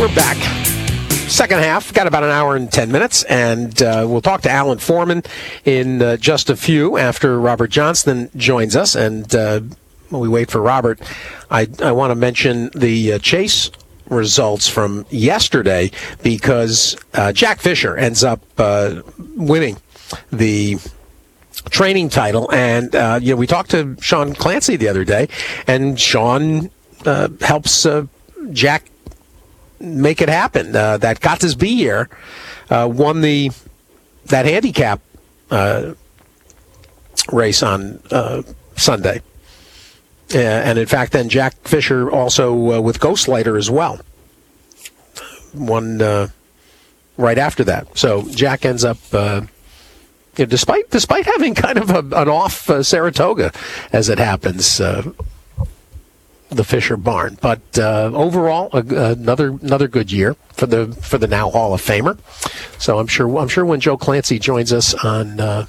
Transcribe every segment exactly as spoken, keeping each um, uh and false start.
We're back. Second half, got about an hour and ten minutes, and uh, we'll talk to Alan Foreman in uh, just a few after Robert Johnston joins us. And uh, while we wait for Robert, I, I want to mention the uh, chase results from yesterday because uh, Jack Fisher ends up uh, winning the training title. And, uh, you know, we talked to Sean Clancy the other day, and Sean uh, helps uh, Jack make it happen. Uh, that Gatas B here uh, won the that handicap uh, race on uh, Sunday. Uh, and in fact, then Jack Fisher also uh, with Ghostlighter as well won uh, right after that. So Jack ends up, uh, you know, despite despite having kind of a, an off uh, Saratoga, as it happens. Uh, the Fisher barn, but uh, overall a, another another good year for the for the now Hall of Famer. So I'm sure I'm sure when Joe Clancy joins us on uh,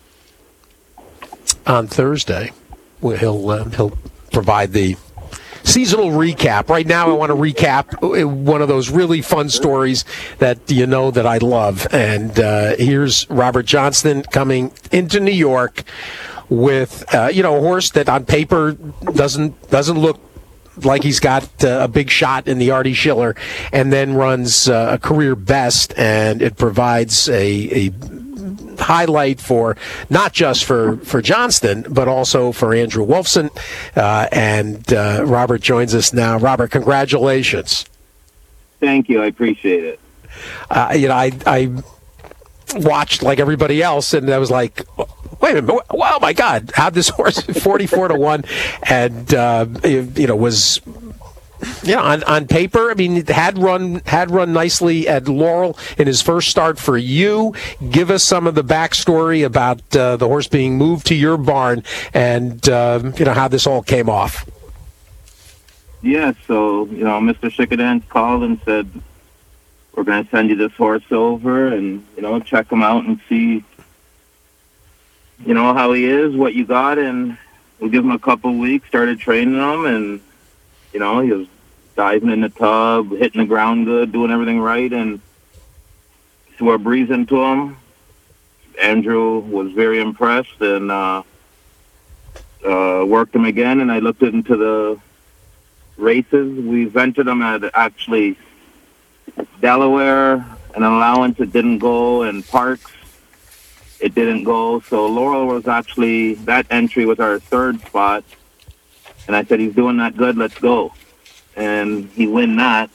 on Thursday, he'll uh, he'll provide the seasonal recap. Right now, I want to recap one of those really fun stories that you know that I love. And uh, here's Robert Johnston coming into New York with uh, you know a horse that on paper doesn't doesn't look like he's got uh, a big shot in the Artie Schiller, and then runs uh, a career best, and it provides a, a highlight for not just for, for Johnston, but also for Andrew Wolfson. Uh, and uh, Robert joins us now. Robert, congratulations. Thank you. I appreciate it. Uh, you know, I, I watched like everybody else, and I was like, wait a minute! Wow, my God! How'd this horse forty-four to one, and uh, you know was you know on, on paper? I mean, had run had run nicely at Laurel in his first start for you. Give us some of the backstory about uh, the horse being moved to your barn, and uh, you know how this all came off. Yeah, so you know, Mister Shikadance called and said, "We're going to send you this horse over, and you know, check him out and see." You know how he is, what you got, and we'll give him a couple of weeks. Started training him, and you know he was diving in the tub, hitting the ground good, doing everything right, and so we're breezing to him. Andrew was very impressed, and uh, uh, worked him again. And I looked into the races. We vented him at actually Delaware, an allowance it didn't go, and Parks. It didn't go, so Laurel was actually, that entry was our third spot, and I said, he's doing that good, let's go. And he win that,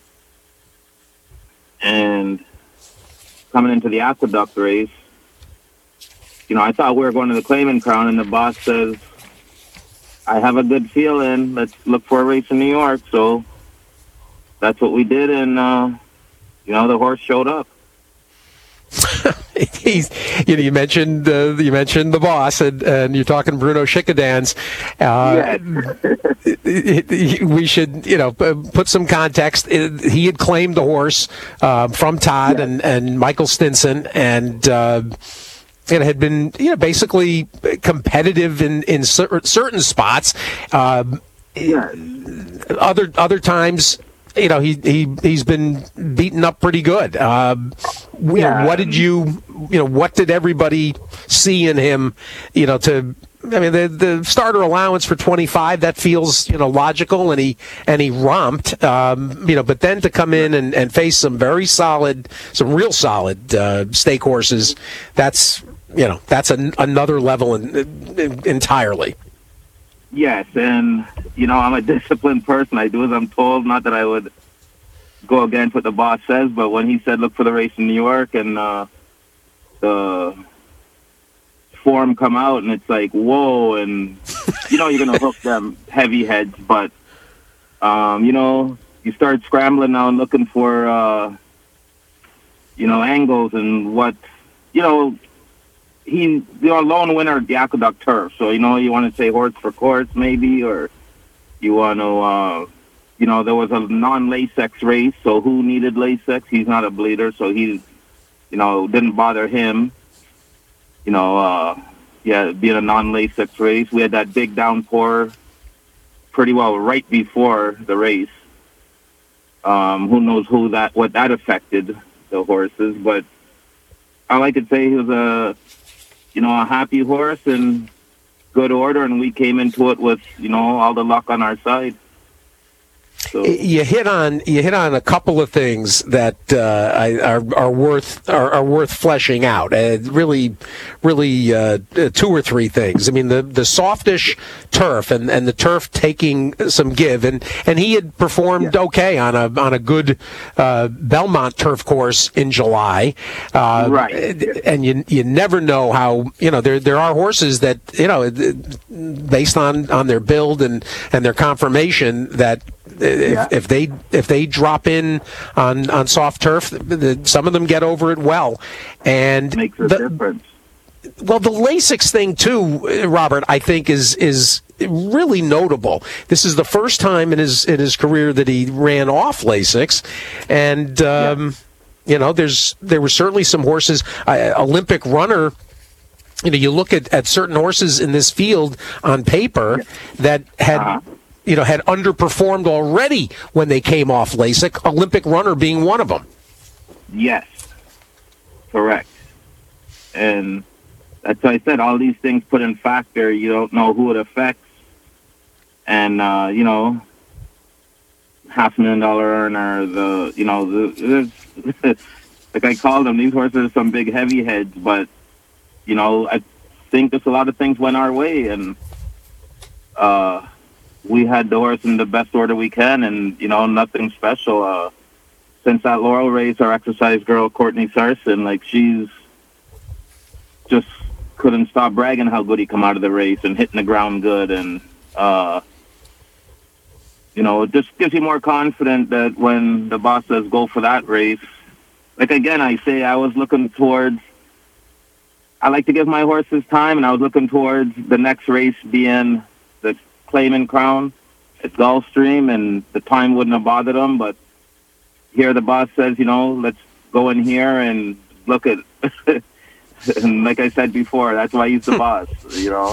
and coming into the Aqueduct race, you know, I thought we were going to the Claimant Crown, and the boss says, I have a good feeling, let's look for a race in New York, so that's what we did, and, uh, you know, the horse showed up. He's, you know, you mentioned uh, you mentioned the boss, and, and you're talking Bruno Shikadance. Uh, yes. We should, you know, put some context. He had claimed the horse uh, from Todd yes. and, and Michael Stinson, and uh, it had been, you know, basically competitive in in cer- certain spots. Uh, yes. Other other times. You know, he, he, he's been beaten up pretty good. Uh, you yeah. know, what did you, you know, what did everybody see in him, you know, to, I mean, the, the starter allowance for twenty-five, that feels, you know, logical, and he, and he romped, um, you know, but then to come in and, and face some very solid, some real solid uh, stake horses, that's, you know, that's an, another level in, in, entirely. Yes, and, you know, I'm a disciplined person. I do as I'm told, not that I would go against what the boss says, but when he said look for the race in New York and uh, the form come out, and it's like, whoa, and, you know, you're going to hook them heavy heads, but, um, you know, you start scrambling now and looking for, uh, you know, angles and what, you know, he, the lone winner of the Aqueduct Turf. So, you know, you want to say horse for course, maybe, or you want to, uh, you know, there was a non-Lasix race, so who needed Lasix? He's not a bleeder, so he, you know, didn't bother him. You know, uh, yeah, being a non-Lasix race. We had that big downpour pretty well right before the race. Um, who knows who that what that affected the horses, but all I could say he was a you know a happy horse and good order, and we came into it with you know all the luck on our side. So. You hit on you hit on a couple of things that uh, I, are are worth are, are worth fleshing out. Uh, really, really uh, two or three things. I mean, the, the softish turf and, and the turf taking some give, and, and he had performed yeah. okay on a on a good uh, Belmont turf course in July. Uh, right. And you you never know how you know there there are horses that you know based on, on their build and, and their conformation that. If, yeah. if they if they drop in on, on soft turf, the, some of them get over it well, and makes a the, difference. Well, the Lasix thing too, Robert, I think is is really notable. This is the first time in his in his career that he ran off Lasix, and um, yeah. you know, there's there were certainly some horses. Uh, Olympic Runner. You know, you look at, at certain horses in this field on paper yeah. that had. Uh-huh. You know, had underperformed already when they came off LASIK, Olympic Runner being one of them. Yes, correct. And that's why I said all these things put in factor. You don't know who it affects. And, uh, you know, half a million dollar earner, the, you know, the, like I call them, these horses are some big heavy heads, but, you know, I think just a lot of things went our way. And, uh, we had the horse in the best order we can, and, you know, nothing special. Uh, since that Laurel race, our exercise girl, Courtney Sarson, like, she's just couldn't stop bragging how good he come out of the race and hitting the ground good. And, uh, you know, it just gives you more confidence that when the boss says go for that race, like, again, I say I was looking towards, I like to give my horses time, and I was looking towards the next race being the Clayman Crown at Gulfstream, and the time wouldn't have bothered him. But here the boss says, you know, let's go in here and look at. And like I said before, that's why he's the boss. You know.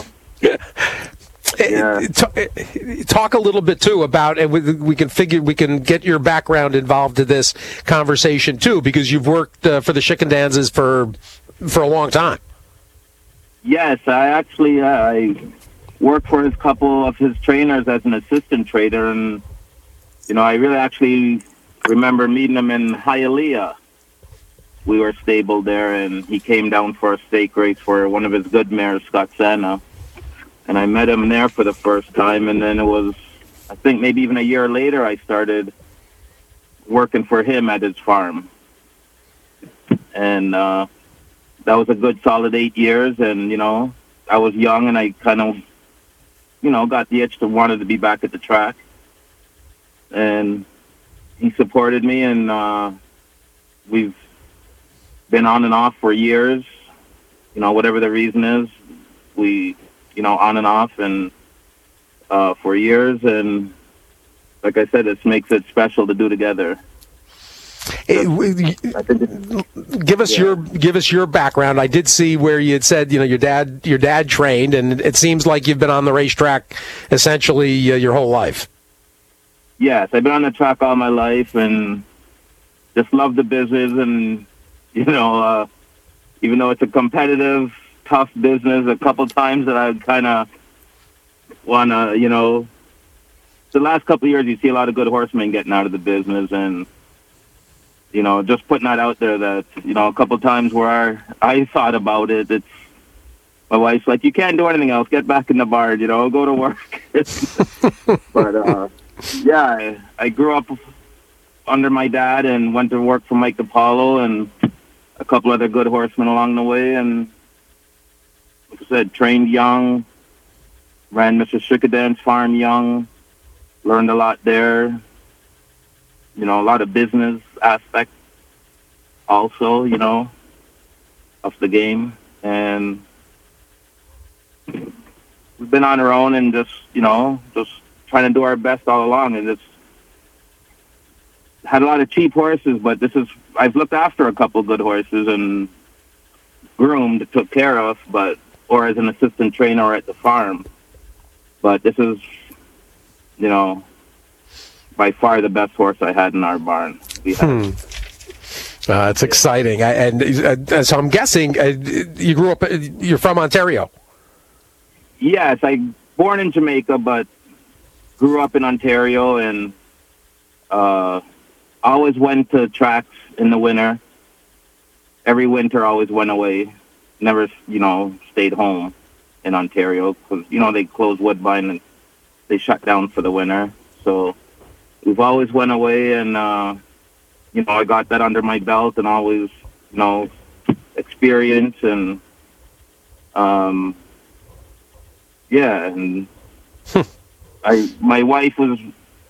Yeah. Talk a little bit too about, and we can figure we can get your background involved to this conversation too, because you've worked uh, for the Schickedanzas for for a long time. Yes, I actually uh, I. worked for his couple of his trainers as an assistant trainer, and you know I really actually remember meeting him in Hialeah. We were stabled there, and he came down for a stake race for one of his good mares, Scott Sana, and I met him there for the first time. And then it was, I think maybe even a year later, I started working for him at his farm, and uh, that was a good solid eight years. And you know I was young, and I kind of you know, got the itch to wanted to be back at the track. And he supported me, and uh, we've been on and off for years. You know, whatever the reason is, we, you know, on and off and uh, for years. And like I said, it makes it special to do together. It, give us yeah. your give us your background. I did see where you had said you know your dad your dad trained, and it seems like you've been on the racetrack essentially uh, your whole life. Yes, I've been on the track all my life, and just love the business. And you know, uh, even though it's a competitive, tough business, a couple times that I kind of wanna, you know, the last couple of years you see a lot of good horsemen getting out of the business, and you know, just putting that out there that, you know, a couple times where I, I thought about it, it's, my wife's like, you can't do anything else. Get back in the barn, you know, go to work. But, uh, yeah, I, I grew up under my dad and went to work for Mike DiPaolo and a couple other good horsemen along the way. And, like I said, trained young, ran Mister Schickedan's farm young, learned a lot there. You know, a lot of business aspects also, you know, of the game. And we've been on our own and just, you know, just trying to do our best all along. And it's had a lot of cheap horses, but this is, I've looked after a couple good horses and groomed, took care of, but, or as an assistant trainer at the farm. But this is, you know, by far the best horse I had in our barn. We had. Hmm. Uh, it's exciting. I, and uh, so I'm guessing uh, you grew up, you're from Ontario. Yes, I born in Jamaica, but grew up in Ontario, and uh, always went to tracks in the winter. Every winter, always went away. Never, you know, stayed home in Ontario because, you know, they closed Woodbine and they shut down for the winter. So we've always went away, and uh, you know, I got that under my belt, and always, you know, experience and um, yeah, and I my wife was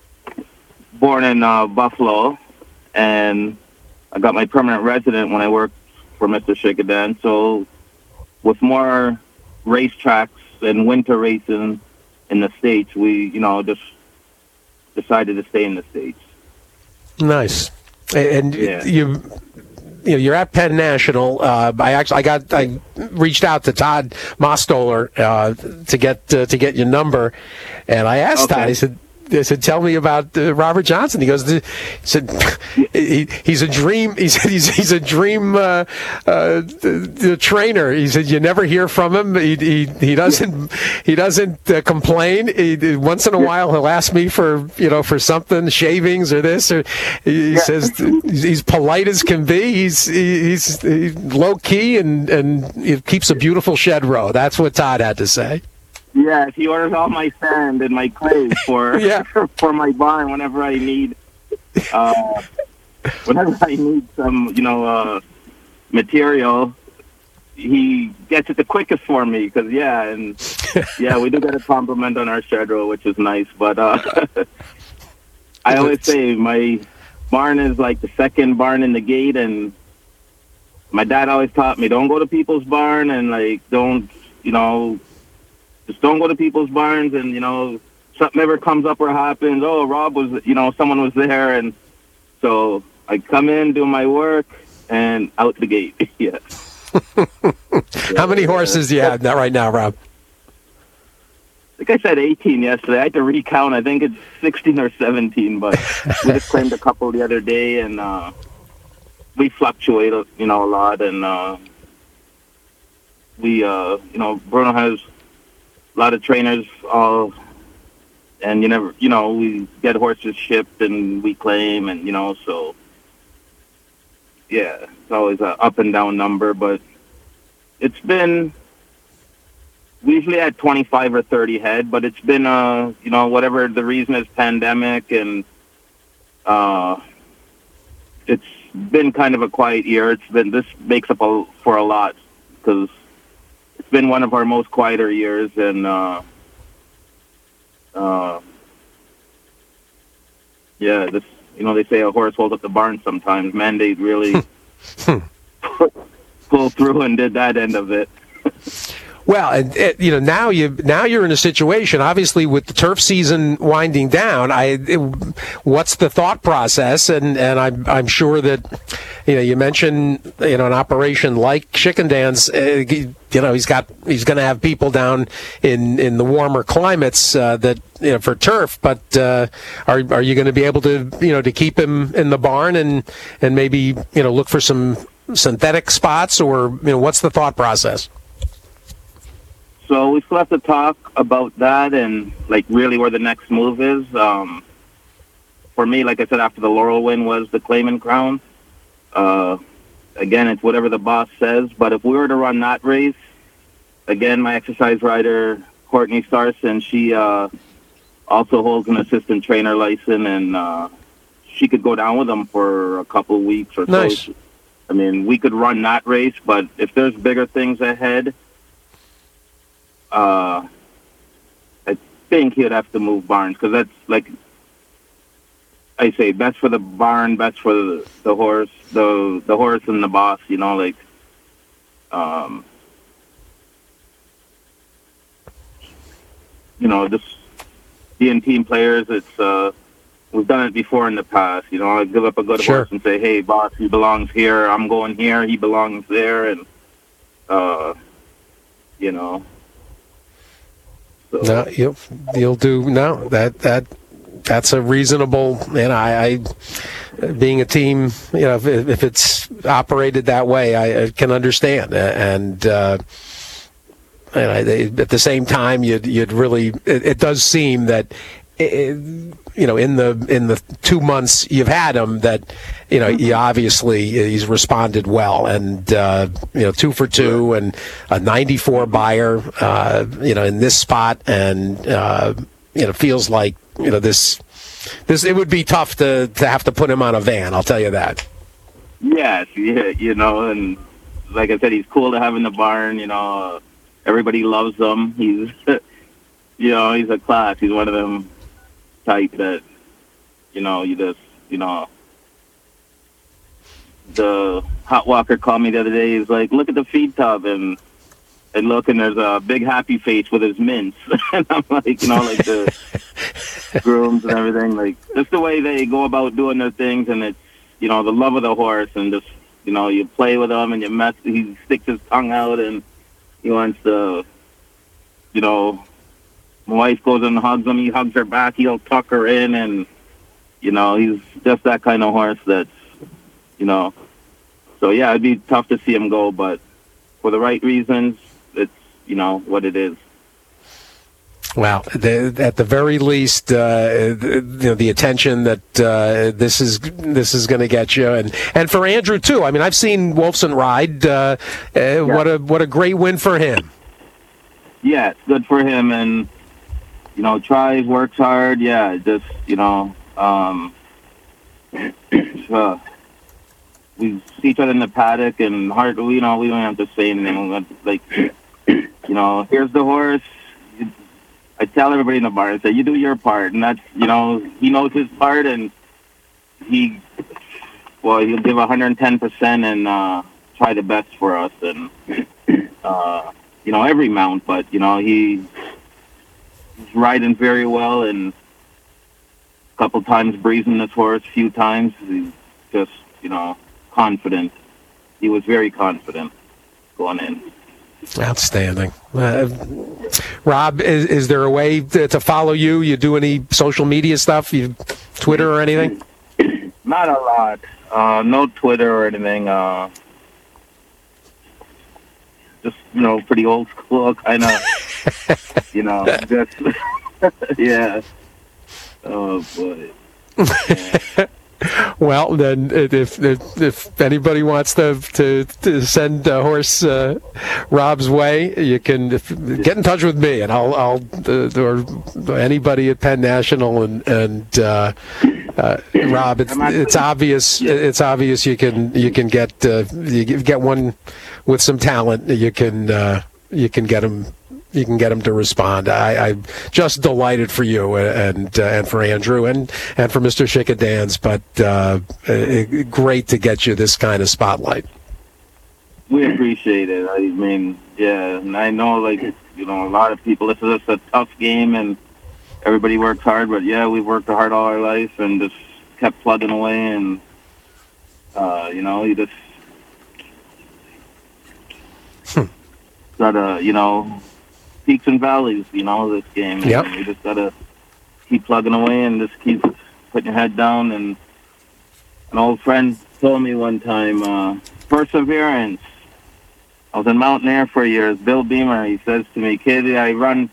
born in uh, Buffalo, and I got my permanent resident when I worked for Mister Shikadan. So with more racetracks and winter racing in the States, we, you know, just decided to stay in the States. Nice. And yeah. you, you know, you're at Penn National. Uh, I actually, I got, I reached out to Todd Mostoller uh, to get uh, to get your number, and I asked Okay. Todd. I said, I said, tell me about uh, Robert Johnson. He goes, he said, he, he's a dream. He said, he's he's a dream uh, uh, the, the trainer. He said, you never hear from him. He he, he doesn't he doesn't uh, complain. He, once in a while, he'll ask me for you know for something, shavings or this, or he, he Yeah. says he's polite as can be. He's he, he's, he's low key and and he keeps a beautiful shed row. That's what Todd had to say. Yes, he orders all my sand and my clay for Yeah. for my barn whenever I need, uh, whenever I need some, you know, uh, material. He gets it the quickest for me because yeah, and yeah, we do get a compliment on our shed row, which is nice. But uh, I always say my barn is like the second barn in the gate, and my dad always taught me don't go to people's barn and like don't, you know. Just don't go to people's barns, and, you know, something ever comes up or happens, oh, Rob was, you know, someone was there, and so I come in, do my work, and out the gate. Yeah. How many horses do you have right now, Rob? I think I said eighteen yesterday. I had to recount. I think it's sixteen or seventeen, but we just claimed a couple the other day, and uh, we fluctuate, you know, a lot, and uh, we, uh, you know, Bruno has a lot of trainers, all, and you never, you know, we get horses shipped and we claim, and you know, so yeah, it's always a up and down number, but it's been we usually had twenty-five or thirty head, but it's been uh, you know, whatever the reason is, pandemic, and uh, it's been kind of a quiet year. It's been this makes up a, for a lot because it's been one of our most quieter years, and uh, uh, yeah, this, you know, they say a horse holds up the barn sometimes. Man, they really pulled through and did that end of it. Well, and it, you know, now you now you're in a situation. Obviously, with the turf season winding down, I it, what's the thought process? And and I'm I'm sure that you know you mentioned you know an operation like Shickendan's. Uh, you know, he's got he's going to have people down in, in the warmer climates uh, that you know for turf. But uh, are are you going to be able to you know to keep him in the barn and and maybe you know look for some synthetic spots, or you know what's the thought process? So we still have to talk about that and, like, really where the next move is. Um, for me, like I said, after the Laurel win was the Claimant Crown. Uh, again, it's whatever the boss says. But if we were to run that race, again, my exercise rider, Courtney Sarson, she uh, also holds an assistant trainer license, and uh, she could go down with them for a couple of weeks or nice. so. I mean, we could run that race, but if there's bigger things ahead, Uh, I think he'd have to move barns because that's like I say, best for the barn, best for the, the horse, the the horse and the boss. You know, like um, you know, just being team players. It's uh, we've done it before in the past. You know, I give up a good Sure. horse and say, hey, boss, he belongs here. I'm going here. He belongs there, and uh, you know. So. No, you'll you'll do no that that that's a reasonable, and I, I being a team, you know, if, if it's operated that way, I, I can understand. And, uh, and I, at the same time, you'd, you'd really, it, it does seem that, it, you know, in the in the two months you've had him, that, you know, he obviously he's responded well, and uh, you know, two for two and a ninety-four buyer, uh, you know, in this spot, and uh, you know, feels like, you know, this this it would be tough to to have to put him on a van. I'll tell you that. Yes, yeah, you know, and like I said, he's cool to have in the barn. You know, everybody loves him. He's, you know, he's a class. He's one of them type that, you know, you just, you know, the hot walker called me the other day. He's like, look at the feed tub, and and look, and there's a big happy face with his mints. And I'm like, you know, like the grooms and everything, like just the way they go about doing their things, and it's, you know, the love of the horse, and just, you know, you play with him and you mess, he sticks his tongue out and he wants to, you know, my wife goes and hugs him, he hugs her back, he'll tuck her in, and, you know, he's just that kind of horse that's, you know, so yeah, it'd be tough to see him go, but for the right reasons, it's, you know, what it is. Well, the, at the very least, uh, the, you know, the attention that uh, this is this is going to get you, and, and for Andrew too. I mean, I've seen Wolfson ride. Uh, uh, yeah. What a what a great win for him. Yeah, it's good for him, and you know, tries, works hard. Yeah, just, you know, um, uh, we see each other in the paddock, and hard. You know, we don't have to say anything. Like, you know, here's the horse. I tell everybody in the bar, I say, you do your part, and that's, you know, he knows his part, and he, well, he'll give one hundred ten percent and uh, try the best for us, and, uh, you know, every mount, but, you know, he, he's riding very well, and a couple times breezing this horse, a few times, he's just, you know, confident. He was very confident going in. Outstanding. Uh, Rob, is, is there a way to, to follow you? You do any social media stuff? You Twitter or anything? Not a lot. Uh, no Twitter or anything. Uh, just, you know, pretty old school kind of, you know, just, yeah. Oh, boy. Yeah. Well, then, if if, if anybody wants to to, to send a horse uh, Rob's way, you can if, get in touch with me, and I'll I'll uh, or anybody at Penn National, and and uh, uh, Rob, it's it's obvious it's obvious you can you can get uh, you get one with some talent. You can uh, you can get him. You can get him to respond. I, I'm just delighted for you and uh, and for Andrew and, and for Mister Schickadans, but uh, uh, great to get you this kind of spotlight. We appreciate it. I mean, yeah, and I know, like, you know, a lot of people, this is a tough game, and everybody works hard, but yeah, we've worked hard all our life and just kept plugging away, and, uh, you know, you just hmm. gotta, you know, peaks and valleys, you know, this game. Yep. And you just gotta keep plugging away and just keep putting your head down. And an old friend told me one time, uh, perseverance. I was in Mountain Air for years. Bill Beamer, he says to me, kid, I run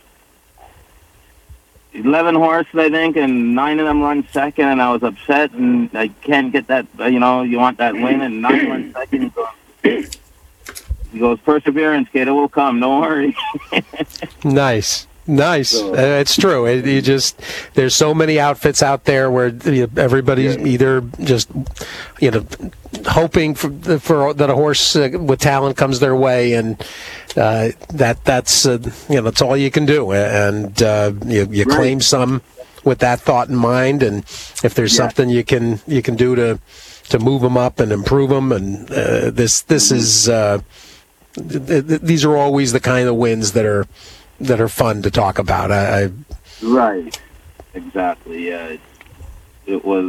eleven horses, I think, and nine of them run second, and I was upset, and I can't get that, you know, you want that win, and nine run second. He goes, perseverance, kid, it will come. Don't worry. Nice. Nice. So, uh, it's true. It, you just there's so many outfits out there where you know, everybody's yeah. either just you know hoping for, for that a horse uh, with talent comes their way, and uh, that that's uh, you know that's all you can do, and uh, you, you right. claim some with that thought in mind, and if there's yeah. something you can you can do to to move them up and improve them, and uh, this this mm-hmm. is uh, th- th- these are always the kind of wins that are. that are fun to talk about. I, I right, exactly. Yeah, it, it was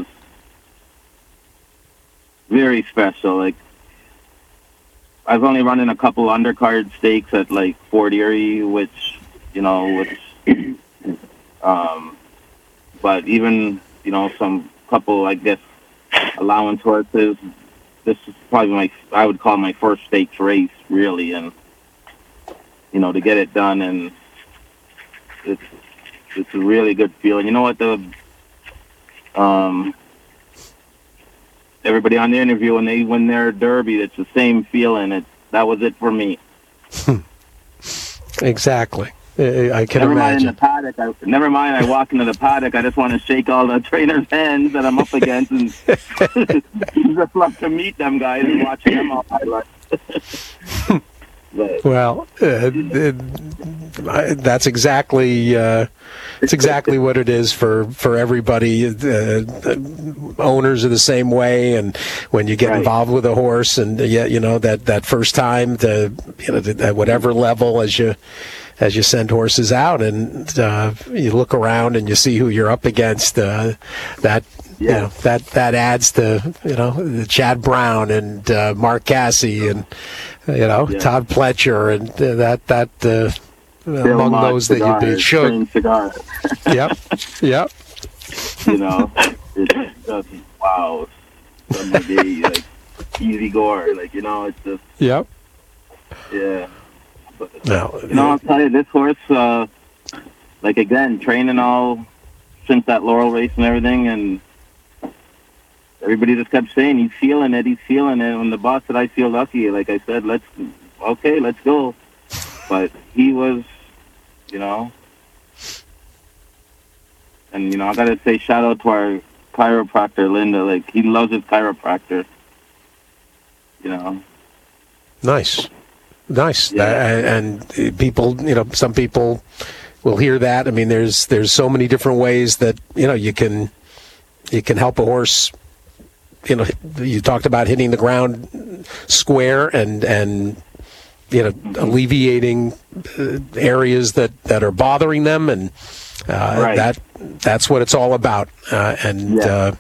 very special. Like I was only running a couple undercard stakes at like Fort Erie, which you know, which, um, but even you know, some couple, I guess, allowance horses. This is probably my, I would call my first stakes race, really, and, you know, to get it done, and it's, it's a really good feeling. You know what, the, um, everybody on the interview, when they win their Derby, it's the same feeling. It, that was it for me. Exactly. I can never imagine. Mind in the paddock. I, never mind, I walk into the paddock. I just want to shake all the trainers' hands that I'm up against and just love to meet them guys and watching them all highlights. But, well, uh, uh, that's exactly uh, it's exactly what it is for for everybody. Uh, owners are the same way, and when you get right. involved with a horse, and yeah, you know that, that first time, the you know at whatever level as you. as you send horses out and uh, you look around and you see who you're up against, uh, that yeah. you know that that adds to you know the Chad Brown and uh, Mark Casse and you know yeah. Todd Pletcher and uh, that that uh, among Mott those cigars, that you should. Yep, yep. You know, it's just wow. Somebody like easy gore, like you know, it's just yep. Yeah. But, no, you know, I'll tell you, this horse, uh, like, again, training all since that Laurel race and everything, and everybody just kept saying, he's feeling it, he's feeling it. When the boss said, I feel lucky, like I said, let's, okay, let's go. But he was, you know, and, you know, I got to say shout out to our chiropractor, Linda. Like, he loves his chiropractor, you know. Nice. Nice. Yeah. Uh, and people, you know, some people will hear that. I mean, there's there's so many different ways that, you know, you can you can help a horse. You know, you talked about hitting the ground square and, and you know, mm-hmm. alleviating uh, areas that, that are bothering them. And uh, right. that that's what it's all about. Uh, and yeah. uh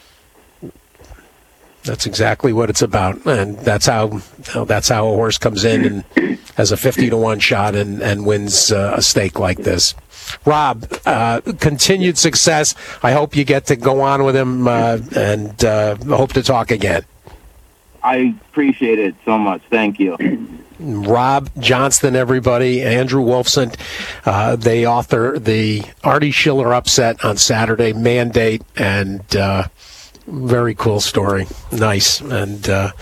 That's exactly what it's about, and that's how that's how a horse comes in and has a fifty to one shot and and wins uh, a stake like this. Rob, uh, continued success. I hope you get to go on with him, uh, and uh, hope to talk again. I appreciate it so much. Thank you. Rob Johnston, everybody. Andrew Wolfson. Uh, they author the Artie Schiller upset on Saturday, Mandate, and. Uh, Very cool story. Nice. And uh,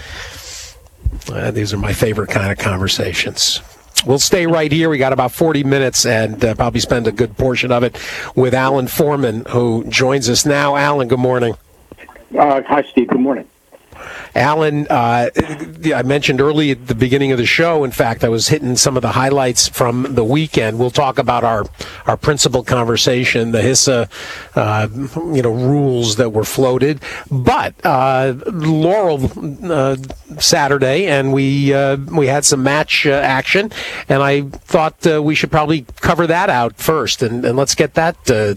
uh, these are my favorite kind of conversations. We'll stay right here. We got about forty minutes and uh, probably spend a good portion of it with Alan Foreman, who joins us now. Alan, good morning. Uh, hi, Steve. Good morning. Alan, uh, I mentioned early at the beginning of the show, in fact, I was hitting some of the highlights from the weekend. We'll talk about our, our principal conversation, the HISA, uh, you know, rules that were floated. But uh, Laurel uh, Saturday, and we uh, we had some match uh, action, and I thought uh, we should probably cover that out first, and, and let's get that uh,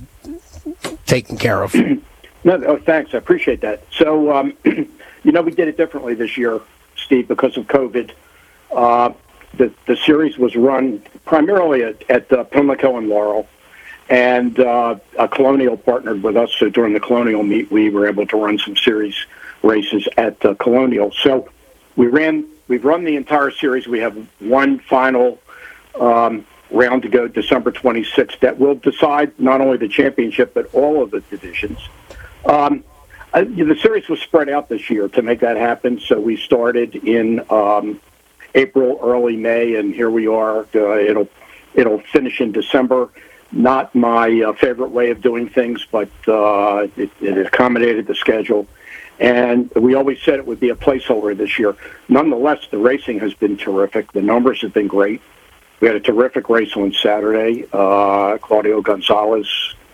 taken care of. No, oh, thanks. I appreciate that. So, um, you know, we did it differently this year, Steve, because of COVID. Uh, the the series was run primarily at, at uh, Pimlico and Laurel, and uh, a Colonial partnered with us. So during the Colonial meet, we were able to run some series races at uh, Colonial. So we ran. We've run the entire series. We have one final um, round to go, December twenty-sixth, that will decide not only the championship but all of the divisions. Um, Uh, the series was spread out this year to make that happen, so we started in um, April, early May, and here we are. Uh, it'll it'll finish in December. Not my uh, favorite way of doing things, but uh, it, it accommodated the schedule. And we always said it would be a placeholder this year. Nonetheless, the racing has been terrific. The numbers have been great. We had a terrific race on Saturday. Uh, Claudio Gonzalez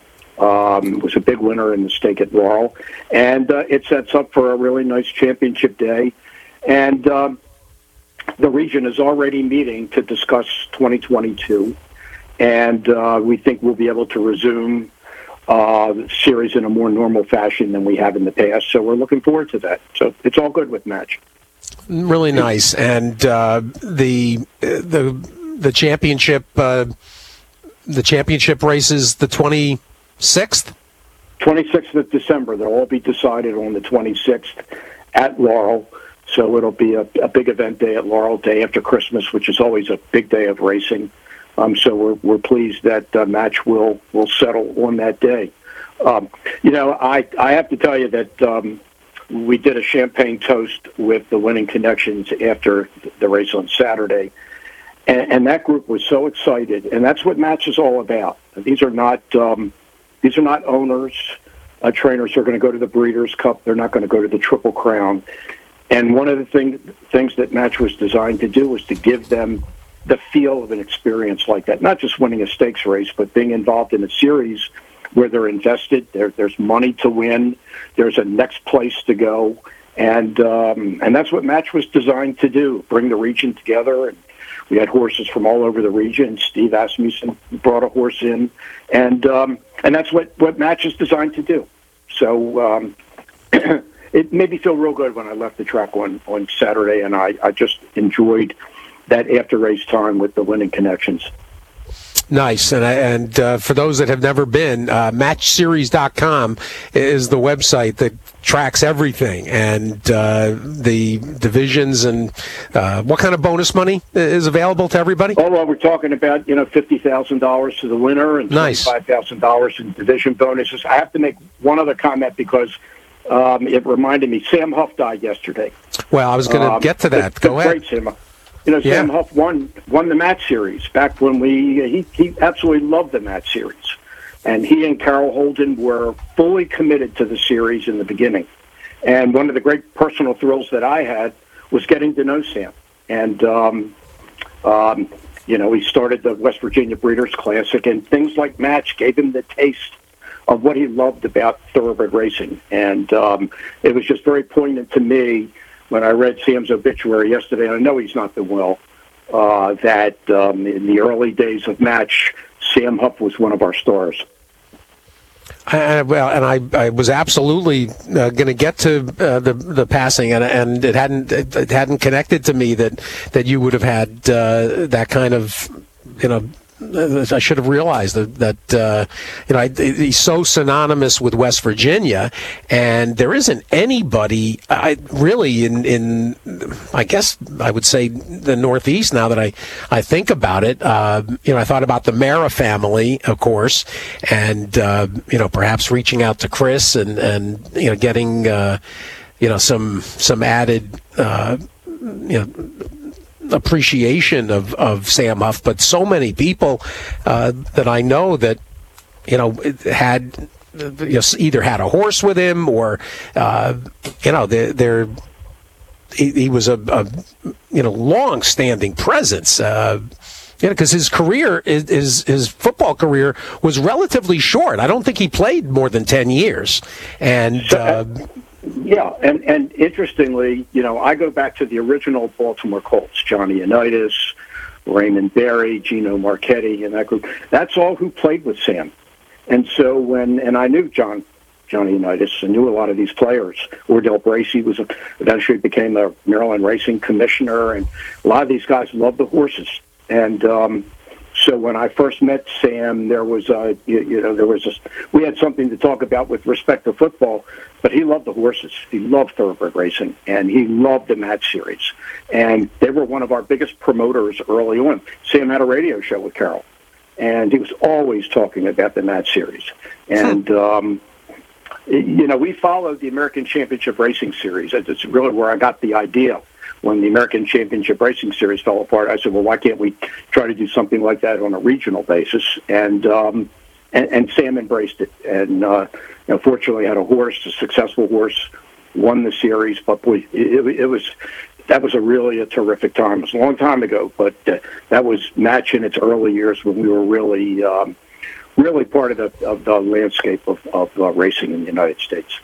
Um, was a big winner in the stake at Laurel, and uh, it sets up for a really nice championship day. And um, the region is already meeting to discuss twenty twenty-two, and uh, we think we'll be able to resume uh, the series in a more normal fashion than we have in the past. So we're looking forward to that. So it's all good with match. Really nice, and uh, the the the championship uh, the championship races the twenty. Sixth? twenty-sixth of December. They'll all be decided on the twenty-sixth at Laurel. So it'll be a, a big event day at Laurel, day after Christmas, which is always a big day of racing. Um, so we're we're pleased that uh, match will will settle on that day. Um, you know, I I have to tell you that um, we did a champagne toast with the Winning Connections after the race on Saturday, and, and that group was so excited. And that's what match is all about. These are not um, these are not owners, uh, trainers who are going to go to the Breeders' Cup. They're not going to go to the Triple Crown. And one of the thing, things that match was designed to do was to give them the feel of an experience like that, not just winning a stakes race, but being involved in a series where they're invested, there, there's money to win, there's a next place to go, and um, and that's what match was designed to do, bring the region together. And we had horses from all over the region. Steve Asmussen brought a horse in, and um, and that's what, what match is designed to do. So um, it made me feel real good when I left the track on, on Saturday, and I, I just enjoyed that after-race time with the Winning Connections. Nice. And, and uh, for those that have never been, uh, match series dot com is the website that tracks everything, and uh, the divisions, and uh, what kind of bonus money is available to everybody? Oh, well, we're talking about, you know, fifty thousand dollars to the winner and nice. twenty-five thousand dollars in division bonuses. I have to make one other comment because um, it reminded me, Sam Huff died yesterday. Well, I was going to um, get to that. The, Go the ahead. Great Sam. You know, yeah. Sam Huff won won the match series back when we he, he absolutely loved the match series, and he and Carol Holden were fully committed to the series in the beginning. And one of the great personal thrills that I had was getting to know Sam. And um, um, you know, he started the West Virginia Breeders' Classic, and things like match gave him the taste of what he loved about thoroughbred racing. And um, it was just very poignant to me when I read Sam's obituary yesterday, and I know he's not been well, uh, that um, in the early days of match, Sam Huff was one of our stars. I, well, and I, I was absolutely uh, going to get to uh, the the passing, and and it hadn't it, it hadn't connected to me that that you would have had uh, that kind of, you know. I should have realized that, that uh, you know, I, he's so synonymous with West Virginia, and there isn't anybody, I, really, in, in, I guess I would say the Northeast, now that I, I think about it. Uh, you know, I thought about the Mara family, of course, and, uh, you know, perhaps reaching out to Chris and, and you know, getting, uh, you know, some, some added, uh, you know, appreciation of, of Sam Huff, but so many people uh, that I know that, you know, had, you know, either had a horse with him or, uh, you know, they're, they're he, he was a, a, you know, long-standing presence. Uh, you know, because his career, is, his his football career was relatively short. I don't think he played more than ten years, and. Uh, Yeah, and, and interestingly, you know, I go back to the original Baltimore Colts, Johnny Unitas, Raymond Berry, Gino Marchetti, and that group. That's all who played with Sam. And so when, and I knew John, Johnny Unitas, and knew a lot of these players. Ordell Bracey was a, eventually became a Maryland racing commissioner, and a lot of these guys loved the horses. And um, so when I first met Sam, there was a, you, you know, there was a, we had something to talk about with respect to football, but he loved the horses. He loved thoroughbred racing, and he loved the match series. And they were one of our biggest promoters early on. Sam had a radio show with Carol, and he was always talking about the match series. And, um, you know, we followed the American Championship Racing Series. It's really where I got the idea. When the American Championship Racing Series fell apart, I said, well, why can't we try to do something like that on a regional basis? And um, and, and Sam embraced it. And, uh, you know, fortunately had a horse, a successful horse, won the series. But boy, it, it was that was a really a terrific time. It was a long time ago, but uh, that was match in its early years when we were really, um, really part of the, of the landscape of, of uh, racing in the United States.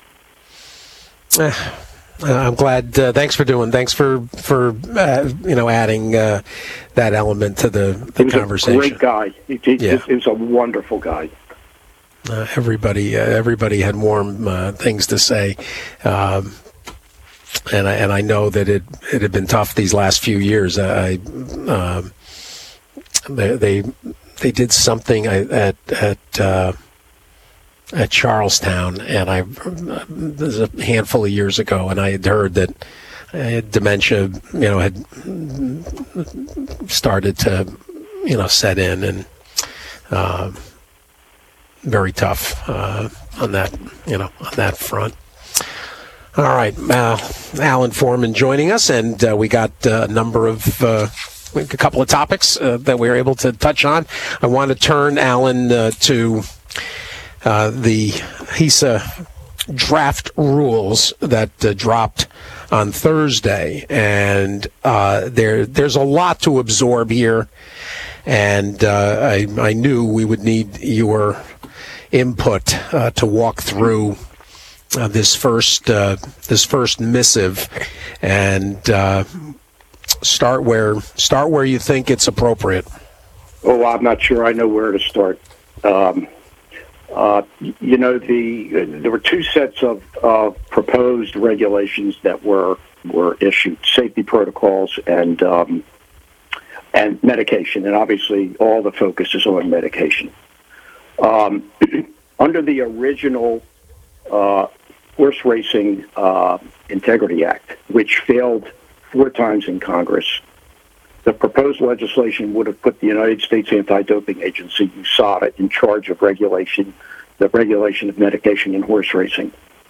Uh, I'm glad. Uh, thanks for doing. Thanks for for uh, you know adding uh, that element to the, the he was conversation. A great guy. He, he, yeah. he was a wonderful guy. Uh, everybody, uh, everybody had warm uh, things to say, um, and I and I know that it it had been tough these last few years. I, um, they, they they did something at at. Uh, at Charlestown, and I this was a handful of years ago, and I had heard that uh, dementia, you know, had started to, you know, set in, and uh, very tough uh, on that, you know, on that front. All right, uh, Alan Foreman joining us, and uh, we got uh, a number of. Uh, A couple of topics uh, that we were able to touch on. I want to turn, Alan, uh, to uh, the HISA draft rules that uh, dropped on Thursday, and uh, there there's a lot to absorb here, and uh, I, I knew we would need your input uh, to walk through uh, this first uh, this first missive, and. Uh, Start where start where you think it's appropriate. Oh, I'm not sure I know where to start. Um, uh, you know, the there were two sets of uh, proposed regulations that were were issued: safety protocols and um, and medication. And obviously, all the focus is on medication. Um, under the original uh, Horse Racing uh, Integrity Act, which failed four times in Congress, the proposed legislation would have put the United States Anti-Doping Agency, U S A D A, in charge of regulation, the regulation of medication in horse racing.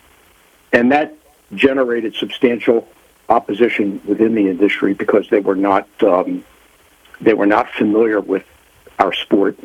And that generated substantial opposition within the industry because they were not um, they were not familiar with our sport,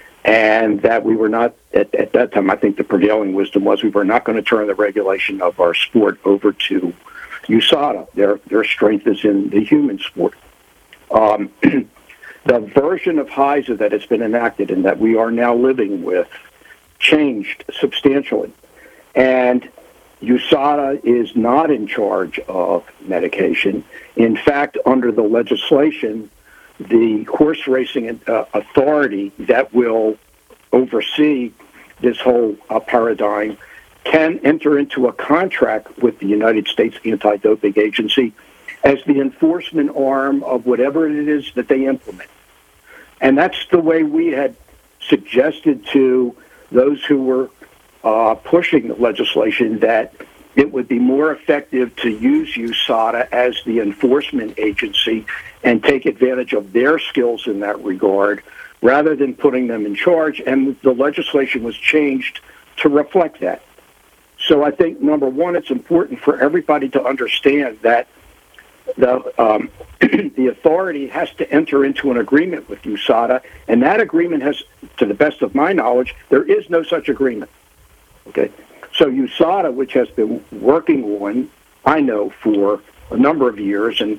and that we were not, at, at that time, I think the prevailing wisdom was we were not going to turn the regulation of our sport over to U S A D A. Their, their strength is in the human sport. Um, the version of HISA that has been enacted and that we are now living with changed substantially. And U S A D A is not in charge of medication. In fact, under the legislation, the horse racing uh, authority that will oversee this whole uh, paradigm can enter into a contract with the United States Anti-Doping Agency as the enforcement arm of whatever it is that they implement. And that's the way we had suggested to those who were uh, pushing the legislation, that it would be more effective to use U S A D A as the enforcement agency and take advantage of their skills in that regard, rather than putting them in charge. And the legislation was changed to reflect that. So I think, number one, it's important for everybody to understand that the um, the authority has to enter into an agreement with U S A D A, and that agreement has, to the best of my knowledge, there is no such agreement. Okay, so U S A D A, which has been working on, I know, for a number of years, and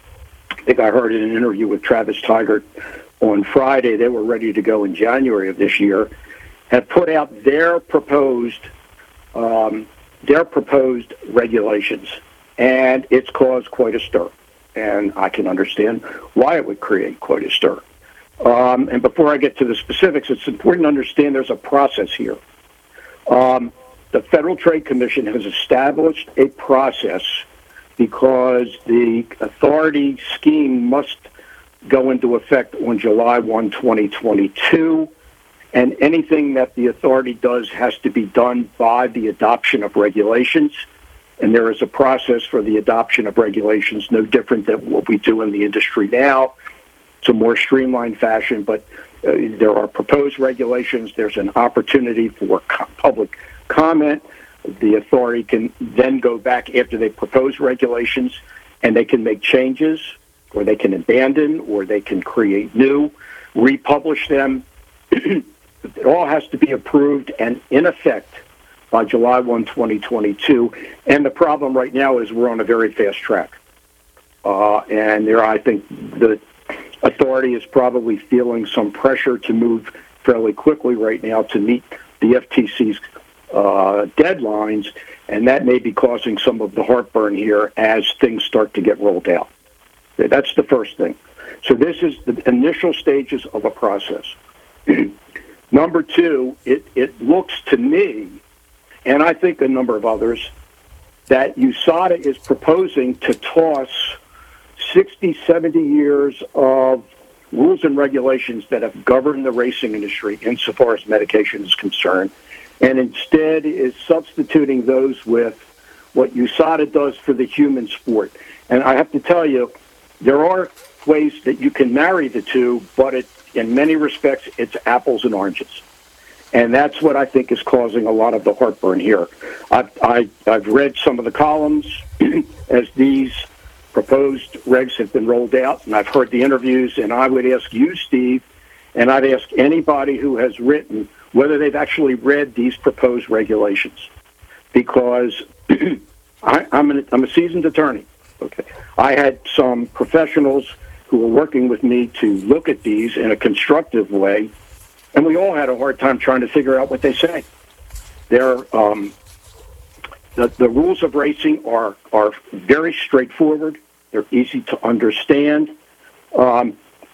I think I heard in an interview with Travis Tigert on Friday, they were ready to go in January of this year, have put out their proposed Um, their proposed regulations, and it's caused quite a stir. And I can understand why it would create quite a stir. Um, and before I get to the specifics, it's important to understand there's a process here. Um, the Federal Trade Commission has established a process because the authority scheme must go into effect on July first, twenty twenty-two. And anything that the authority does has to be done by the adoption of regulations. And there is a process for the adoption of regulations, no different than what we do in the industry now. It's a more streamlined fashion, but uh, there are proposed regulations. There's an opportunity for co- public comment. The authority can then go back after they propose regulations, and they can make changes, or they can abandon, or they can create new, republish them. It all has to be approved and in effect by July first, twenty twenty-two. And the problem right now is we're on a very fast track. Uh, and there, I think the authority is probably feeling some pressure to move fairly quickly right now to meet the F T C's uh, deadlines, and that may be causing some of the heartburn here as things start to get rolled out. That's the first thing. So this is the initial stages of a process. Number two, it, it looks to me, and I think a number of others, that U S A D A is proposing to toss sixty, seventy years of rules and regulations that have governed the racing industry insofar as medication is concerned, and instead is substituting those with what U S A D A does for the human sport. And I have to tell you, there are ways that you can marry the two, but it, in many respects, it's apples and oranges. And that's what I think is causing a lot of the heartburn here. I've, I, I've read some of the columns as these proposed regs have been rolled out, and I've heard the interviews, and I would ask you, Steve, and I'd ask anybody who has written whether they've actually read these proposed regulations. Because I, I'm, an, I'm a seasoned attorney. Okay, I had some professionals who were working with me to look at these in a constructive way, and we all had a hard time trying to figure out what they say. They're, um, the, the rules of racing are, are very straightforward. They're easy to understand. Um,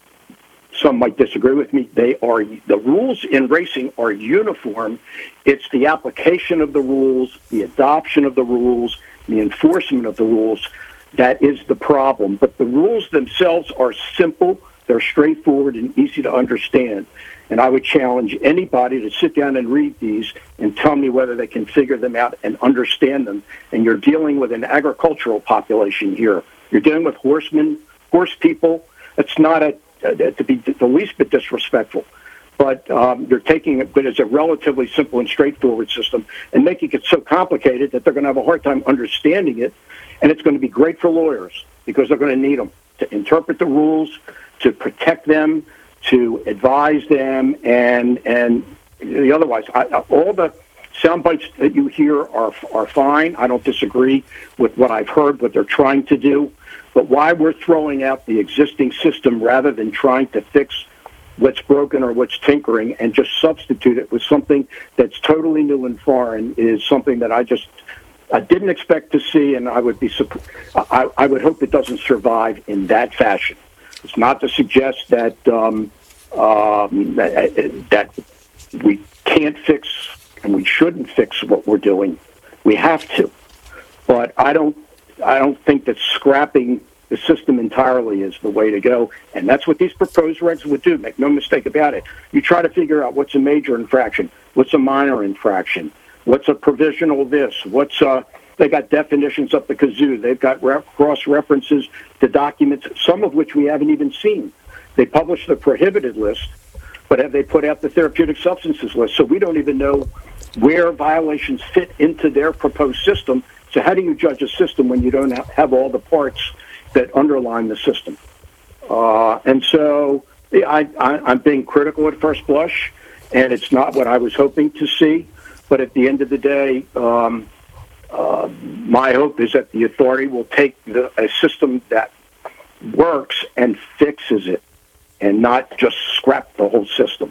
some might disagree with me. They are, the rules in racing are uniform. It's the application of the rules, the adoption of the rules, the enforcement of the rules that is the problem. But the rules themselves are simple. They're straightforward and easy to understand. And I would challenge anybody to sit down and read these and tell me whether they can figure them out and understand them. And you're dealing with an agricultural population here. You're dealing with horsemen, horse people. It's not a, a to be the least bit disrespectful. But um, you're taking it as a relatively simple and straightforward system and making it so complicated that they're going to have a hard time understanding it. And it's going to be great for lawyers because they're going to need them to interpret the rules, to protect them, to advise them, and and the otherwise. I, all the sound bites that you hear are are fine. I don't disagree with what I've heard, what they're trying to do. But why we're throwing out the existing system rather than trying to fix what's broken or what's tinkering and just substitute it with something that's totally new and foreign is something that I just I didn't expect to see, and I would be I, I would hope it doesn't survive in that fashion. It's not to suggest that um, um, that, that we can't fix and we shouldn't fix what we're doing. We have to, but I don't. I don't think that scrapping the system entirely is the way to go, and that's what these proposed regs would do. Make no mistake about it. You try to figure out what's a major infraction, what's a minor infraction, what's a provisional this, what's a they got definitions up the kazoo. They've got re- cross-references to documents, some of which we haven't even seen. They published the prohibited list, but have they put out the therapeutic substances list? So we don't even know where violations fit into their proposed system. So how do you judge a system when you don't have all the parts that underline the system? Uh, and so I, I, I'm being critical at first blush, and it's not what I was hoping to see. But at the end of the day, um, Uh, my hope is that the authority will take the, a system that works and fixes it and not just scrap the whole system.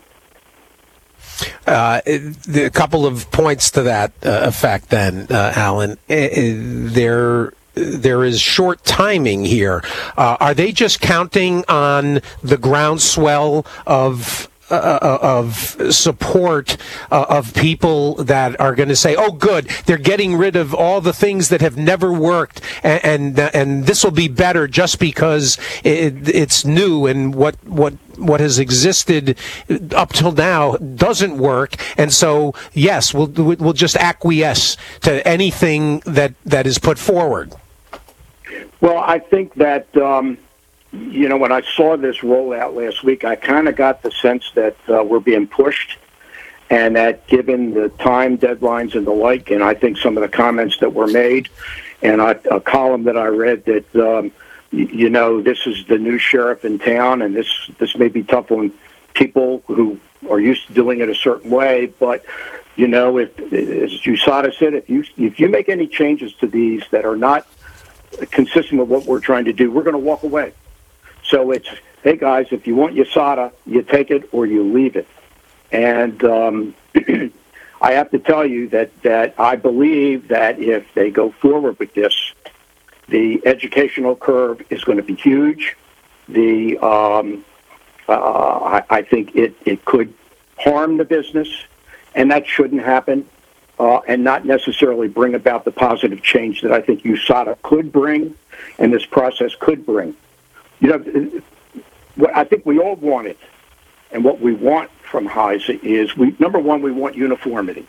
Uh, a couple of points to that uh, effect then, uh, Alan. There, there is short timing here. Uh, are they just counting on the groundswell of Uh, of support uh, of people that are going to say, "Oh, good, they're getting rid of all the things that have never worked, and and, uh, and this will be better just because it, it's new and what what what has existed up till now doesn't work." And so, yes, we'll we'll just acquiesce to anything that that is put forward. Well, I think that. Um You know, when I saw this rollout last week, I kind of got the sense that uh, we're being pushed and that given the time deadlines and the like, and I think some of the comments that were made, and I, a column that I read that, um, y- you know, this is the new sheriff in town, and this, this may be tough on people who are used to doing it a certain way, but, you know, if, as U S A D A said, if you, if you make any changes to these that are not consistent with what we're trying to do, we're going to walk away. So it's, hey, guys, if you want U S A D A, you take it or you leave it. And um, I have to tell you that, that I believe that if they go forward with this, the educational curve is going to be huge. The um, uh, I, I think it, it could harm the business, and that shouldn't happen, uh, and not necessarily bring about the positive change that I think U S A D A could bring and this process could bring. You know, what I think we all want it, and what we want from H I S A is, we number one, we want uniformity.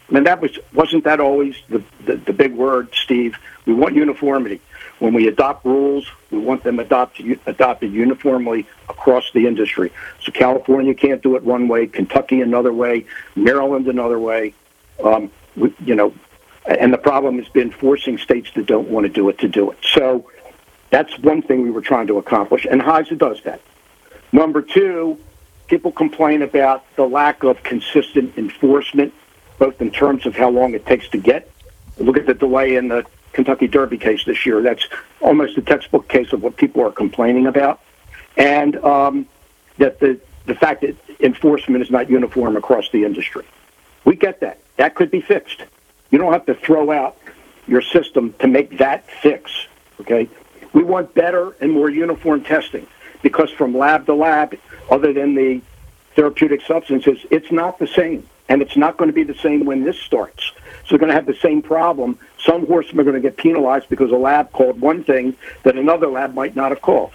And that was, wasn't that always the, the, the big word, Steve? We want uniformity. When we adopt rules, we want them adopted, adopted uniformly across the industry. So California can't do it one way, Kentucky another way, Maryland another way. Um, we, you know, and the problem has been forcing states that don't want to do it to do it. So that's one thing we were trying to accomplish, and HISA does that. Number two, people complain about the lack of consistent enforcement, both in terms of how long it takes to get. Look at the delay in the Kentucky Derby case this year. That's almost a textbook case of what people are complaining about. And um, that the, the fact that enforcement is not uniform across the industry. We get that. That could be fixed. You don't have to throw out your system to make that fix, okay? We want better and more uniform testing because from lab to lab, other than the therapeutic substances, it's not the same. And it's not going to be the same when this starts. So they're going to have the same problem. Some horsemen are going to get penalized because a lab called one thing that another lab might not have called.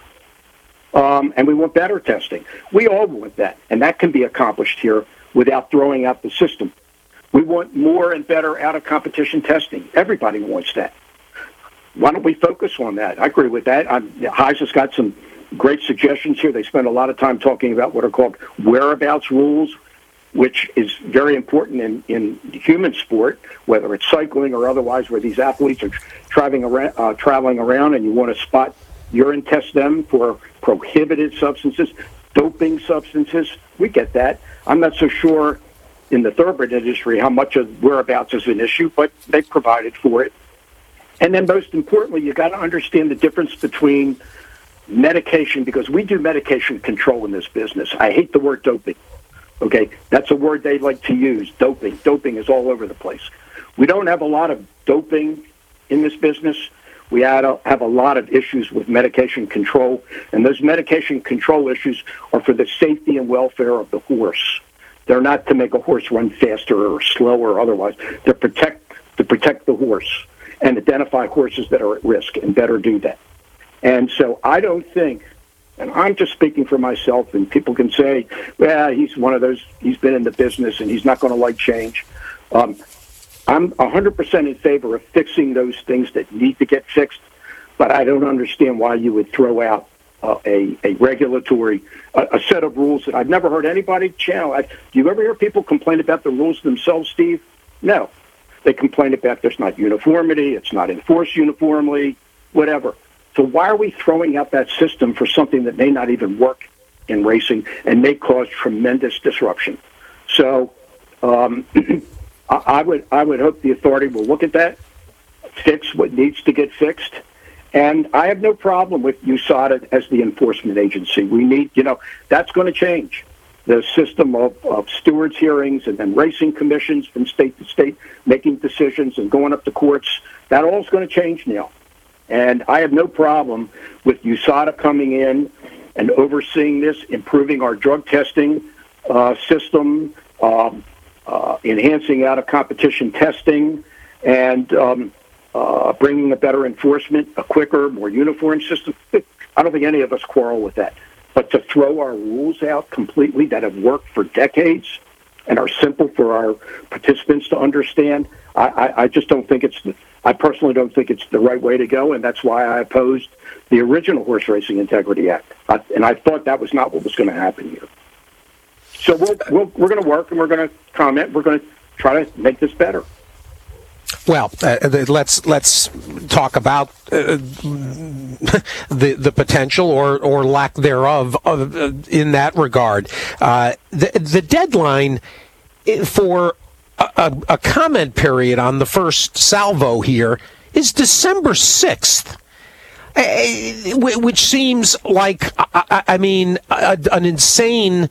Um, and we want better testing. We all want that. And that can be accomplished here without throwing out the system. We want more and better out-of-competition testing. Everybody wants that. Why don't we focus on that? I agree with that. I'm, HISA's got some great suggestions here. They spend a lot of time talking about what are called whereabouts rules, which is very important in, in human sport, whether it's cycling or otherwise, where these athletes are traveling around, uh, traveling around and you want to spot urine test them for prohibited substances, doping substances. We get that. I'm not so sure in the thoroughbred industry how much of whereabouts is an issue, but they've provided for it. And then most importantly, you got to understand the difference between medication, because we do medication control in this business. I hate the word doping. Okay, that's a word they like to use, doping. Doping is all over the place. We don't have a lot of doping in this business. We have a lot of issues with medication control, and those medication control issues are for the safety and welfare of the horse. They're not to make a horse run faster or slower or otherwise. They're protect, to protect the horse and identify horses that are at risk and better do that. And so I don't think, and I'm just speaking for myself, and people can say, well, he's one of those, he's been in the business and he's not going to like change. Um, I'm one hundred percent in favor of fixing those things that need to get fixed, but I don't understand why you would throw out uh, a, a regulatory, a, a set of rules that I've never heard anybody channel. I, do you ever hear people complain about the rules themselves, Steve? No. They complain about there's not uniformity, it's not enforced uniformly, whatever. So why are we throwing out that system for something that may not even work in racing and may cause tremendous disruption? So um, I would I would hope the authority will look at that, fix what needs to get fixed, and I have no problem with U S A D A as the enforcement agency. We need, you know, that's going to change. The system of, of stewards hearings and then racing commissions from state to state making decisions and going up to courts, that all's going to change now. And I have no problem with U S A D A coming in and overseeing this, improving our drug testing uh, system, um, uh, enhancing out-of-competition testing, and um, uh, bringing a better enforcement, a quicker, more uniform system. I don't think any of us quarrel with that. But to throw our rules out completely that have worked for decades and are simple for our participants to understand, I, I, I just don't think it's the, I personally don't think it's the right way to go, and that's why I opposed the original Horse Racing Integrity Act. I, and I thought that was not what was going to happen here. So we'll, we'll, we're going to work, and we're going to comment. We're going to try to make this better. Well, uh, let's let's talk about uh, the the potential or, or lack thereof of, uh, in that regard. Uh, the the deadline for a, a comment period on the first salvo here is December sixth, which seems like I, I mean a, an insane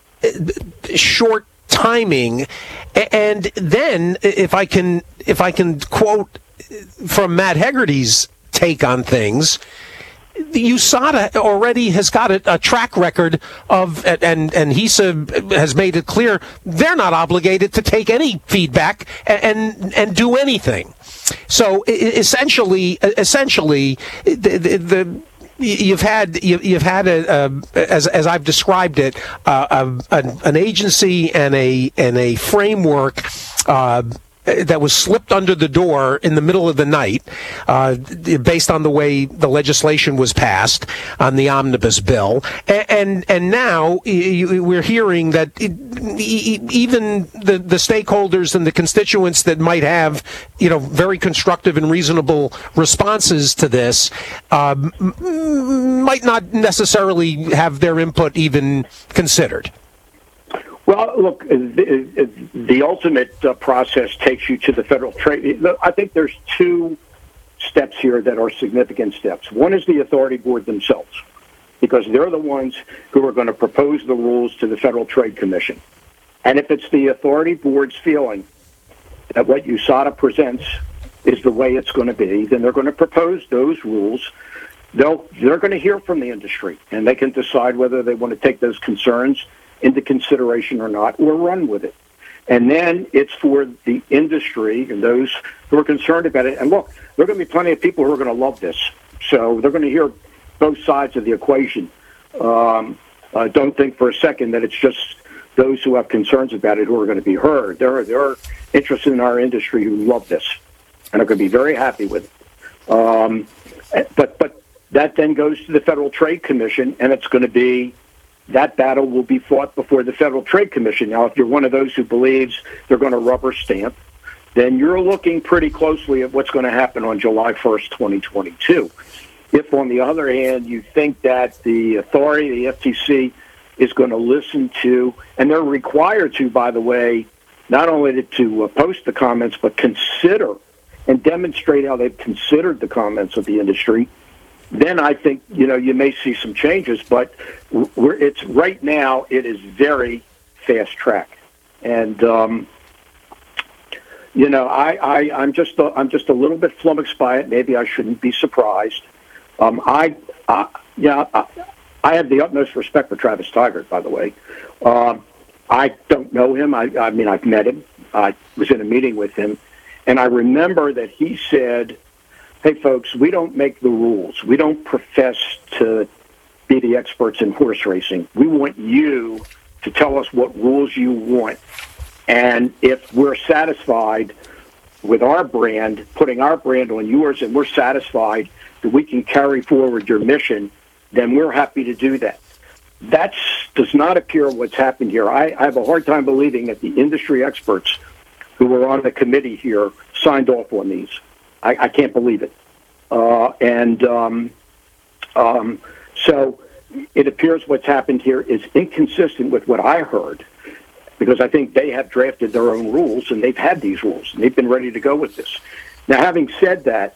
short timing. And then, if I can, if I can quote from Matt Hegarty's take on things, the U S A D A already has got a, a track record of, and and HISA has made it clear they're not obligated to take any feedback and and, and do anything. So essentially, essentially, the. the, the You've had you've had a, a as as I've described it uh, a, a, an agency and a and a framework uh, that was slipped under the door in the middle of the night, uh, based on the way the legislation was passed on the omnibus bill, and and, and now we're hearing that it, even the the stakeholders and the constituents that might have, you know, very constructive and reasonable responses to this uh, might not necessarily have their input even considered. Well, look, the, the ultimate uh, process takes you to the Federal Trade. I think there's two steps here that are significant steps. One is the authority board themselves, because they're the ones who are going to propose the rules to the Federal Trade Commission. And if it's the authority board's feeling that what U S A D A presents is the way it's going to be, then they're going to propose those rules. They'll, they're going to hear from the industry, and they can decide whether they want to take those concerns into consideration or not, or run with it. And then it's for the industry and those who are concerned about it. And look, there are going to be plenty of people who are going to love this. So they're going to hear both sides of the equation. Um, uh, don't think for a second that it's just those who have concerns about it who are going to be heard. There are, there are interested in our industry who love this and are going to be very happy with it. Um, but, but that then goes to the Federal Trade Commission, and it's going to be that battle will be fought before the Federal Trade Commission. Now, if you're one of those who believes they're going to rubber stamp, then you're looking pretty closely at what's going to happen on July first, twenty twenty-two. If, on the other hand, you think that the authority, the F T C, is going to listen to, and they're required to, by the way, not only to, to uh, post the comments, but consider and demonstrate how they've considered the comments of the industry, then I think, you know, you may see some changes, but we're, it's right now, it is very fast track. And, um, you know, I, I, I'm just, a, I'm just a little bit flummoxed by it. Maybe I shouldn't be surprised. Um, I, uh, yeah, I, I have the utmost respect for Travis Tygart, by the way. Um, I don't know him. I, I mean, I've met him. I was in a meeting with him, and I remember that he said, hey, folks, we don't make the rules. We don't profess to be the experts in horse racing. We want you to tell us what rules you want. And if we're satisfied with our brand, putting our brand on yours, and we're satisfied that we can carry forward your mission, then we're happy to do that. That does not appear what's happened here. I, I have a hard time believing that the industry experts who were on the committee here signed off on these. I, I can't believe it. Uh, and um, um, so it appears what's happened here is inconsistent with what I heard, because I think they have drafted their own rules, and they've had these rules, and they've been ready to go with this. Now, having said that,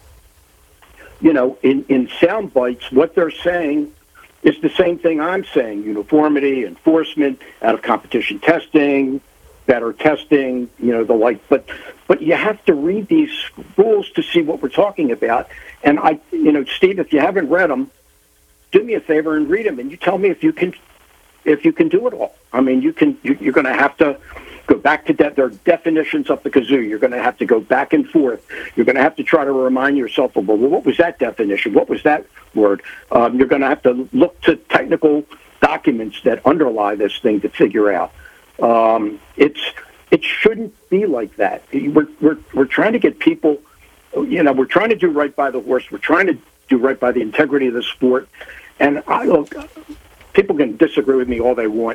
you know, in, in sound bites, what they're saying is the same thing I'm saying: uniformity, enforcement, out-of-competition testing, better testing, you know, the like. But but you have to read these rules to see what we're talking about. And I, you know, Steve, if you haven't read them, do me a favor and read them, and you tell me if you can, if you can do it all. I mean, you can. You, you're going to have to go back to that. There are definitions up the kazoo. You're going to have to go back and forth. You're going to have to try to remind yourself of, well, what was that definition? What was that word? Um, you're going to have to look to technical documents that underlie this thing to figure out. Um, it's it shouldn't be like that. We're we're we're trying to get people, you know, we're trying to do right by the horse. We're trying to do right by the integrity of the sport. And I look, people can disagree with me all they want.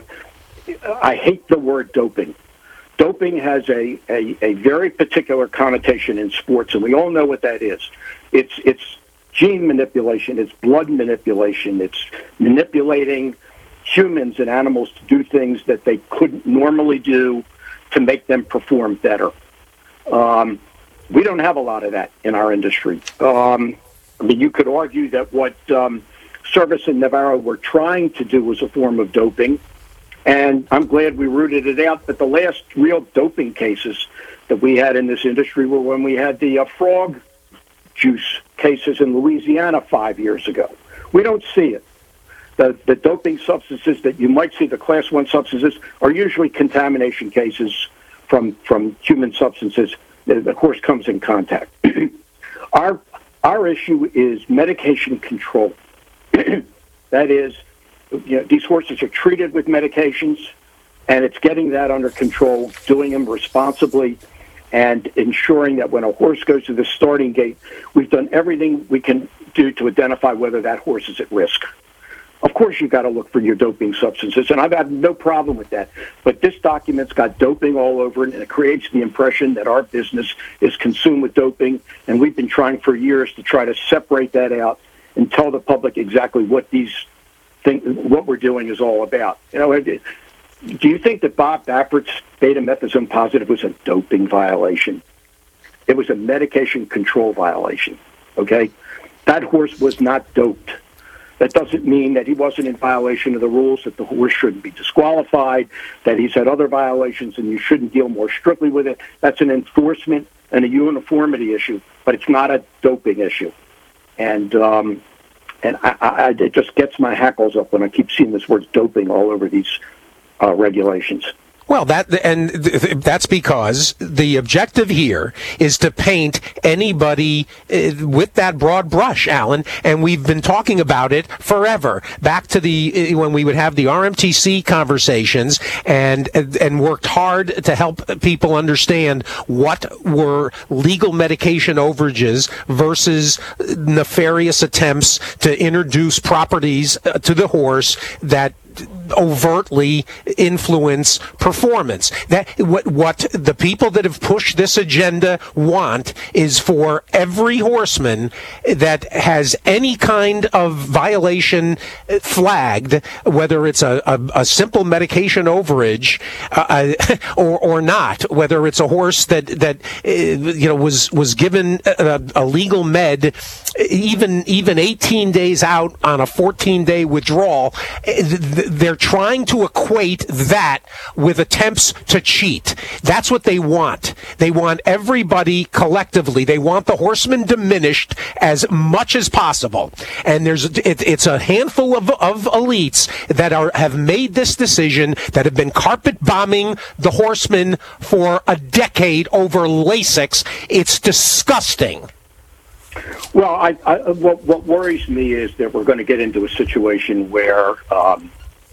I hate the word doping. Doping has a, a, a very particular connotation in sports, and we all know what that is. It's it's gene manipulation. It's blood manipulation. It's manipulating humans and animals to do things that they couldn't normally do to make them perform better. Um, we don't have a lot of that in our industry. Um, I mean, you could argue that what um, Service and Navarro were trying to do was a form of doping, and I'm glad we rooted it out. But the last real doping cases that we had in this industry were when we had the uh, frog juice cases in Louisiana five years ago. We don't see it. The, the doping substances that you might see, the class one substances, are usually contamination cases from, from human substances that the horse comes in contact. our, our issue is medication control. That is, you know, these horses are treated with medications, and it's getting that under control, doing them responsibly, and ensuring that when a horse goes to the starting gate, we've done everything we can do to identify whether that horse is at risk. Of course, you've got to look for your doping substances, and I've had no problem with that. But this document's got doping all over it, and it creates the impression that our business is consumed with doping, and we've been trying for years to try to separate that out and tell the public exactly what these things, what we're doing is all about. You know, do you think that Bob Baffert's betamethasone positive was a doping violation? It was a medication control violation, okay? That horse was not doped. That doesn't mean that he wasn't in violation of the rules, that the horse shouldn't be disqualified, that he's had other violations and you shouldn't deal more strictly with it. That's an enforcement and a uniformity issue, but it's not a doping issue. And um, and I, I, it just gets my hackles up when I keep seeing this word doping all over these uh, regulations. Well, that and th- that's because the objective here is to paint anybody uh, with that broad brush, Alan, and we've been talking about it forever. Back to the uh, when we would have the R M T C conversations and and worked hard to help people understand what were legal medication overages versus nefarious attempts to introduce properties uh, to the horse that overtly influence performance. That what what the people that have pushed this agenda want is for every horseman that has any kind of violation flagged, whether it's a, a, a simple medication overage uh, or or not, whether it's a horse that that uh, you know was was given a, a legal med even even eighteen days out on a fourteen day withdrawal. They're trying to equate that with attempts to cheat. That's what they want. They want everybody collectively. They want the horsemen diminished as much as possible. And there's it, it's a handful of, of elites that are have made this decision, that have been carpet bombing the horsemen for a decade over Lasix. It's disgusting. Well, I, I, what, what worries me is that we're going to get into a situation where, um,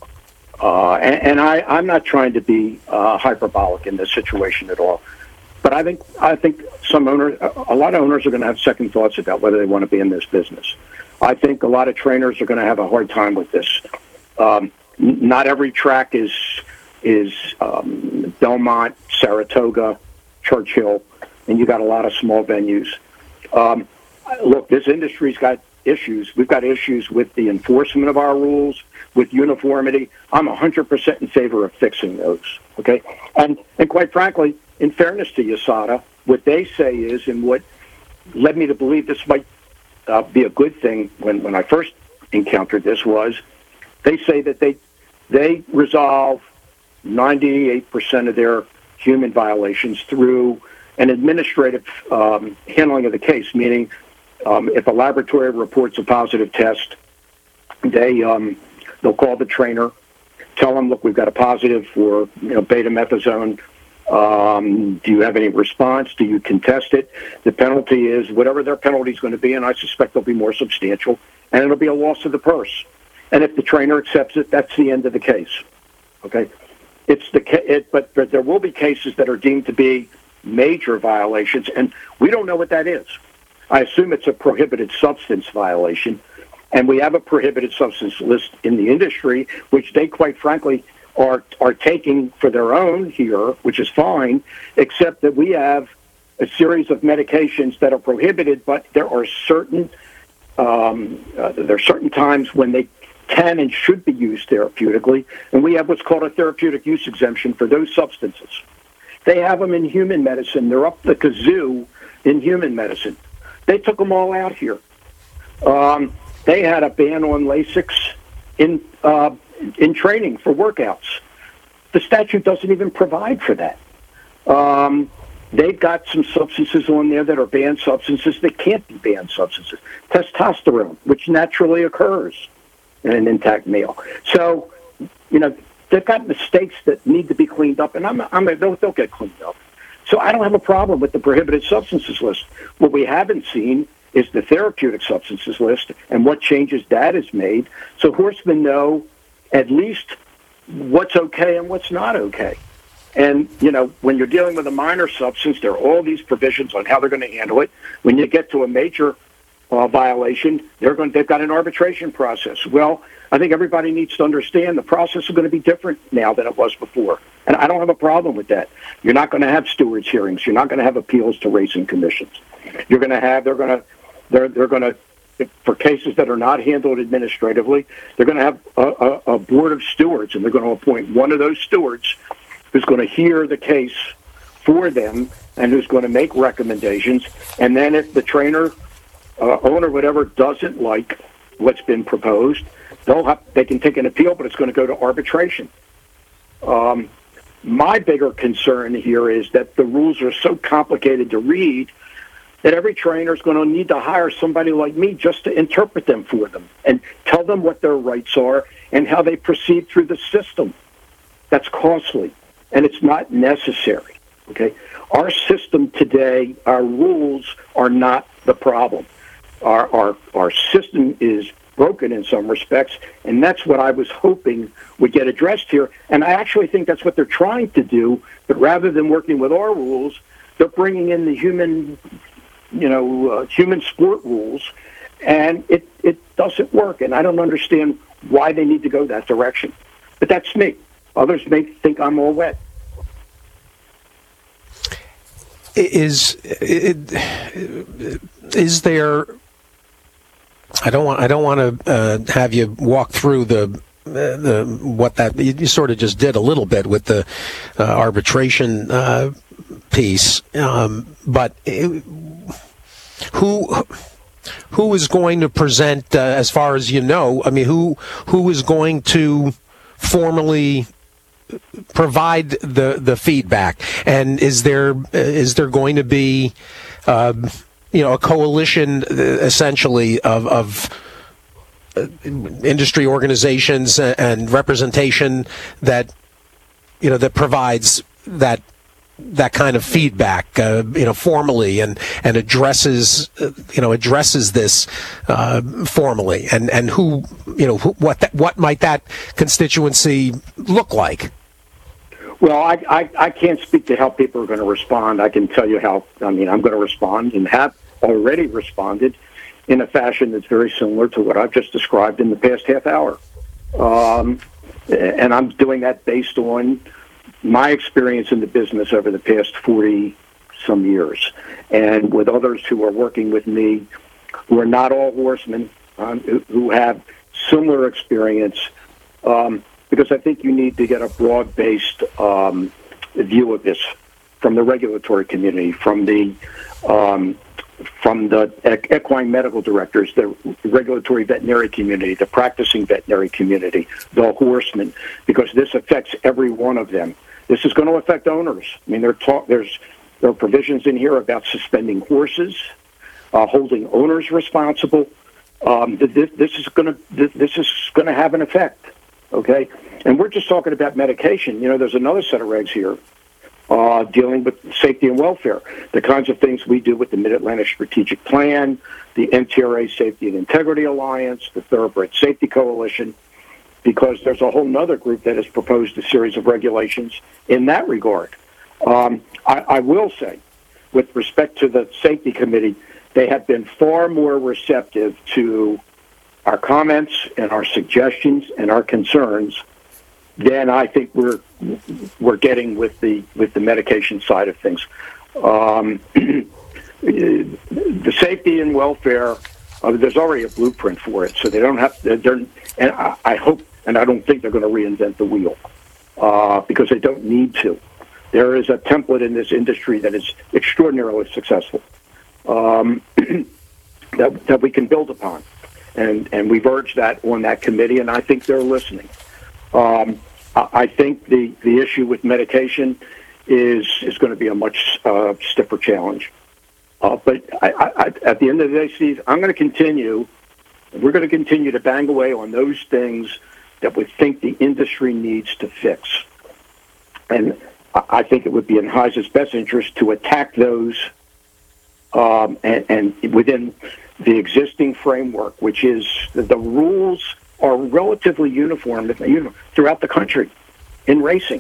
uh, and, and I, I'm not trying to be uh, hyperbolic in this situation at all, but I think I think some owners, a lot of owners are going to have second thoughts about whether they want to be in this business. I think a lot of trainers are going to have a hard time with this. Um, not every track is is um, Belmont, Saratoga, Churchill, and you got a lot of small venues. Um, Look, this industry's got issues. We've got issues with the enforcement of our rules, with uniformity. I'm one hundred percent in favor of fixing those, okay? And and quite frankly, in fairness to U S A D A, what they say is, and what led me to believe this might uh, be a good thing when, when I first encountered this, was they say that they they resolve ninety-eight percent of their human violations through an administrative um, handling of the case, meaning Um, if a laboratory reports a positive test, they um, they'll call the trainer, tell them, look, we've got a positive for you know betamethasone. Um, do you have any response? Do you contest it? The penalty is whatever their penalty is going to be, and I suspect they'll be more substantial, and it'll be a loss of the purse. And if the trainer accepts it, that's the end of the case. Okay, it's the ca- it, but, but there will be cases that are deemed to be major violations, and we don't know what that is. I assume it's a prohibited substance violation, and we have a prohibited substance list in the industry, which they, quite frankly, are are taking for their own here, which is fine, except that we have a series of medications that are prohibited, but there are certain um, uh, there are certain times when they can and should be used therapeutically, and we have what's called a therapeutic use exemption for those substances. They have them in human medicine. They're up the kazoo in human medicine. They took them all out here. Um, they had a ban on Lasix in uh, in training for workouts. The statute doesn't even provide for that. Um, they've got some substances on there that are banned substances that can't be banned substances. Testosterone, which naturally occurs in an intact male. So, you know, they've got mistakes that need to be cleaned up, and I'm, I'm they'll, they'll get cleaned up. So I don't have a problem with the prohibited substances list. What we haven't seen is the therapeutic substances list and what changes that has made, so horsemen know at least what's okay and what's not okay. And, you know, when you're dealing with a minor substance, there are all these provisions on how they're going to handle it. When you get to a major uh, violation, they're going, they've got an arbitration process. Well, I think everybody needs to understand the process is going to be different now than it was before. And I don't have a problem with that. You're not going to have stewards hearings. You're not going to have appeals to racing commissions. You're going to have, they're going to, they're, they're going to, for cases that are not handled administratively, they're going to have a, a, a board of stewards, and they're going to appoint one of those stewards who's going to hear the case for them and who's going to make recommendations. And then if the trainer, uh, owner, whatever, doesn't like what's been proposed, they'll have, they can take an appeal, but it's going to go to arbitration. Um, my bigger concern here is that the rules are so complicated to read that every trainer is going to need to hire somebody like me just to interpret them for them and tell them what their rights are and how they proceed through the system. That's costly, and it's not necessary. Okay, our system today, our rules are not the problem. Our our our system is broken in some respects, and that's what I was hoping would get addressed here. And I actually think that's what they're trying to do. But rather than working with our rules, they're bringing in the human, you know, uh, human sport rules, and it it doesn't work. And I don't understand why they need to go that direction. But that's me. Others may think I'm all wet. Is is there? I don't want. I don't want to uh, have you walk through the the what that you sort of just did a little bit with the uh, arbitration uh, piece, um, but it, who who is going to present, uh, as far as you know? I mean, who who is going to formally provide the the feedback, and is there is there going to be uh, you know a coalition essentially of of industry organizations and representation that you know that provides that that kind of feedback uh, you know formally and and addresses uh, you know addresses this uh, formally, and and who you know who, what that, what might that constituency look like? Well, I, I, I can't speak to how people are going to respond. I can tell you how, I mean, I'm going to respond and have already responded in a fashion that's very similar to what I've just described in the past half hour. Um, and I'm doing that based on my experience in the business over the past forty some years, and with others who are working with me who are not all horsemen, um, who, who have similar experience. Um, Because I think you need to get a broad-based um, view of this from the regulatory community, from the um, from the equine medical directors, the regulatory veterinary community, the practicing veterinary community, the horsemen, because this affects every one of them. This is going to affect owners. I mean, there talk, there's there are provisions in here about suspending horses, uh, holding owners responsible. Um, this, this is going to this is going to have an effect. Okay, and we're just talking about medication. You know, there's another set of regs here uh, dealing with safety and welfare, the kinds of things we do with the Mid-Atlantic Strategic Plan, the N T R A Safety and Integrity Alliance, the Thoroughbred Safety Coalition, because there's a whole other group that has proposed a series of regulations in that regard. Um, I, I will say, with respect to the Safety Committee, they have been far more receptive to our comments and our suggestions and our concerns than I think we're we're getting with the with the medication side of things. Um, the safety and welfare, uh, there's already a blueprint for it, so they don't have. They're, and I, I hope, and I don't think they're going to reinvent the wheel uh, because they don't need to. There is a template in this industry that is extraordinarily successful um, that that we can build upon. And and we've urged that on that committee, and I think they're listening. Um, I, I think the, the issue with medication is is going to be a much uh, stiffer challenge. Uh, but I, I, at the end of the day, Steve, I'm going to continue. We're going to continue to bang away on those things that we think the industry needs to fix. And I, I think it would be in Heise's best interest to attack those um, and, and within the existing framework, which is the, the rules are relatively uniform throughout the country in racing.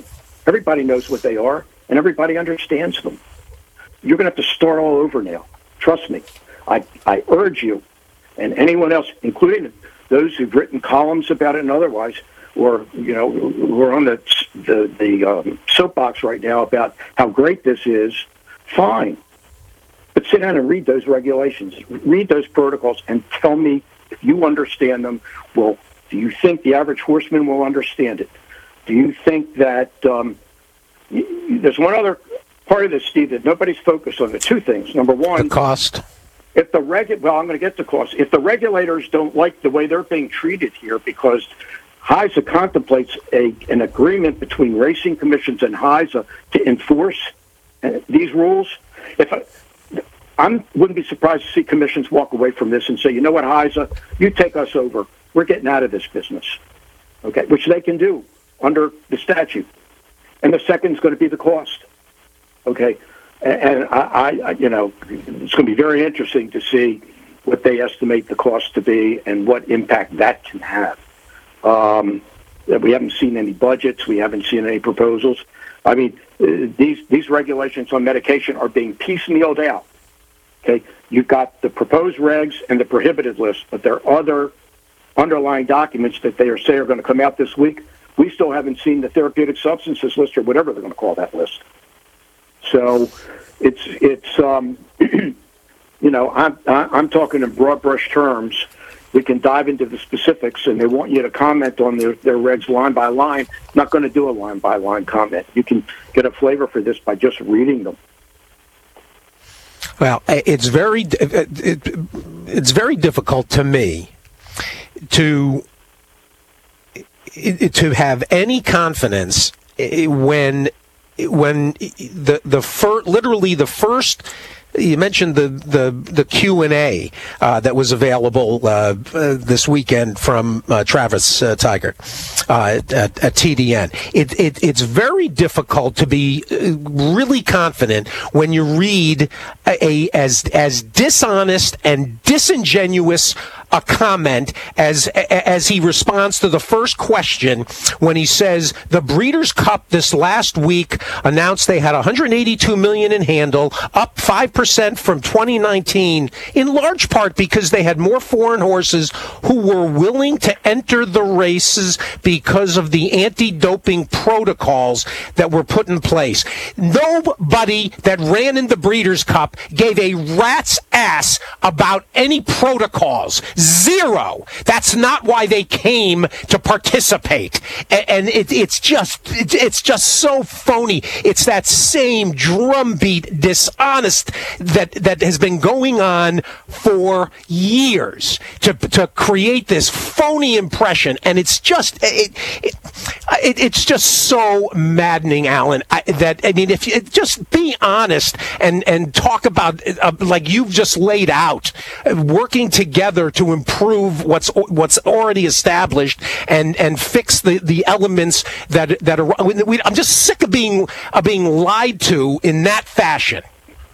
Everybody knows what they are, and everybody understands them. You're going to have to start all over now. Trust me. I, I urge you, and anyone else, including those who've written columns about it and otherwise, or, you know, who are on the, the, the um, soapbox right now about how great this is, fine. But sit down and read those regulations, read those protocols, and tell me if you understand them. Well, do you think the average horseman will understand it? Do you think that um, there's one other part of this, Steve, that nobody's focused on? The two things. Number one, the cost. If the regu- well, I'm going to get to cost. If the regulators don't like the way they're being treated here, because HISA contemplates a an agreement between racing commissions and HISA to enforce uh, these rules, if I, I wouldn't be surprised to see commissions walk away from this and say, you know what, HISA, you take us over. We're getting out of this business, okay, which they can do under the statute. And the second is going to be the cost, okay? And, and I, I, you know, it's going to be very interesting to see what they estimate the cost to be and what impact that can have. Um, we haven't seen any budgets. We haven't seen any proposals. I mean, uh, these these regulations on medication are being piecemealed out. Okay, you've got the proposed regs and the prohibited list, but there are other underlying documents that they are say are going to come out this week. We still haven't seen the therapeutic substances list or whatever they're going to call that list. So it's it's um, you know I'm I'm talking in broad brush terms. We can dive into the specifics, and they want you to comment on their, their regs line by line. I'm not going to do a line by line comment. You can get a flavor for this by just reading them. Well, it's very it's very difficult to me to to have any confidence when when the the fir- literally the first. You mentioned the the, the Q and A uh, that was available uh, uh, this weekend from uh, Travis uh, Tiger uh, at, at T D N. It, it it's very difficult to be really confident when you read a, a as as dishonest and disingenuous a comment as as he responds to the first question when he says the Breeders' Cup this last week announced they had one hundred eighty-two million dollars in handle, up five percent from twenty nineteen, in large part because they had more foreign horses who were willing to enter the races because of the anti-doping protocols that were put in place. Nobody that ran in the Breeders' Cup gave a rat's ass about any protocols. Zero. That's not why they came to participate. And, and it, it's just it, it's just so phony. It's that same drumbeat dishonest that that has been going on for years to to create this phony impression, and it's just it, it, it it's just so maddening, Alan. I, that I mean, if you just be honest and and talk about uh, like you've just laid out, uh, working together to improve what's what's already established and and fix the, the elements that that are. We, I'm just sick of being of being lied to in that fashion.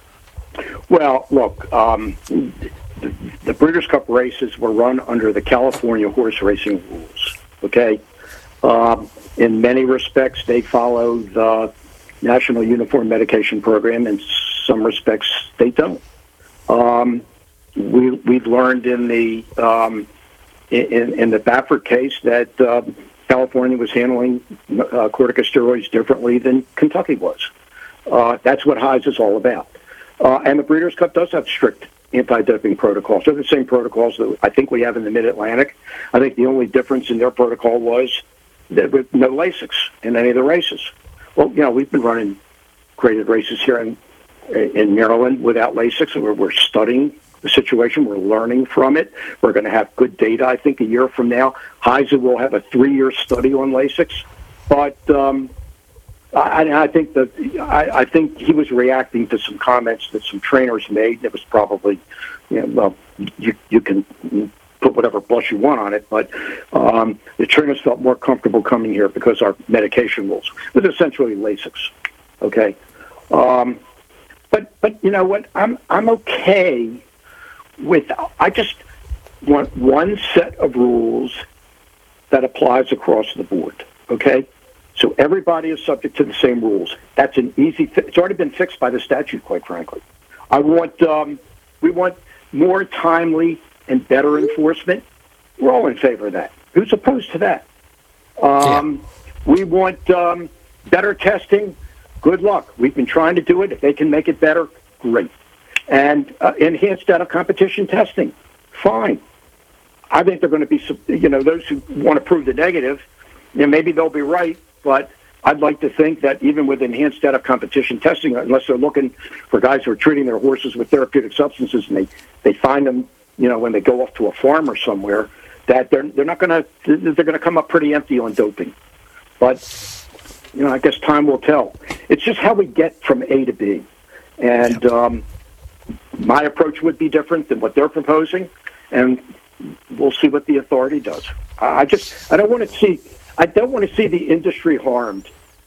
Well, look, um, the, the Breeders' Cup races were run under the California horse racing rules. Okay, um, in many respects, they follow the National Uniform Medication Program. In some respects, they don't. Um, we we've learned in the um, in in the Baffert case that uh, California was handling uh, corticosteroids differently than Kentucky was. Uh, that's what HISA is all about. Uh, and the Breeders' Cup does have strict anti-doping protocols. They're the same protocols that I think we have in the Mid-Atlantic. I think the only difference in their protocol was that with no Lasix in any of the races. Well, you know, we've been running graded races here in in Maryland without Lasix, and we're, we're studying the situation. We're learning from it. We're going to have good data, I think, a year from now. HISA will have a three-year study on Lasix. But um, I, I think that I, I think he was reacting to some comments that some trainers made. It was probably, you know, well, you you can put whatever blush you want on it, but um, the trainers felt more comfortable coming here because our medication rules. It was essentially Lasix, okay? Um, but but you know what? I'm I'm okay with. I just want one set of rules that applies across the board, okay? So everybody is subject to the same rules. That's an easy fi- It's already been fixed by the statute, quite frankly. I want, um, we want more timely and better enforcement. We're all in favor of that. Who's opposed to that? Um, yeah. We want um, better testing. Good luck. We've been trying to do it. If they can make it better, great. And uh, enhanced data competition testing, fine. I think they're going to be, you know, those who want to prove the negative, you know, maybe they'll be right, but I'd like to think that even with enhanced data competition testing, unless they're looking for guys who are treating their horses with therapeutic substances and they, they find them, you know, when they go off to a farm or somewhere, that they're they're not going to they're going to come up pretty empty on doping. But you know, I guess time will tell. It's just how we get from A to B, and um, my approach would be different than what they're proposing, and we'll see what the authority does. I just I don't want to see I don't want to see the industry harmed.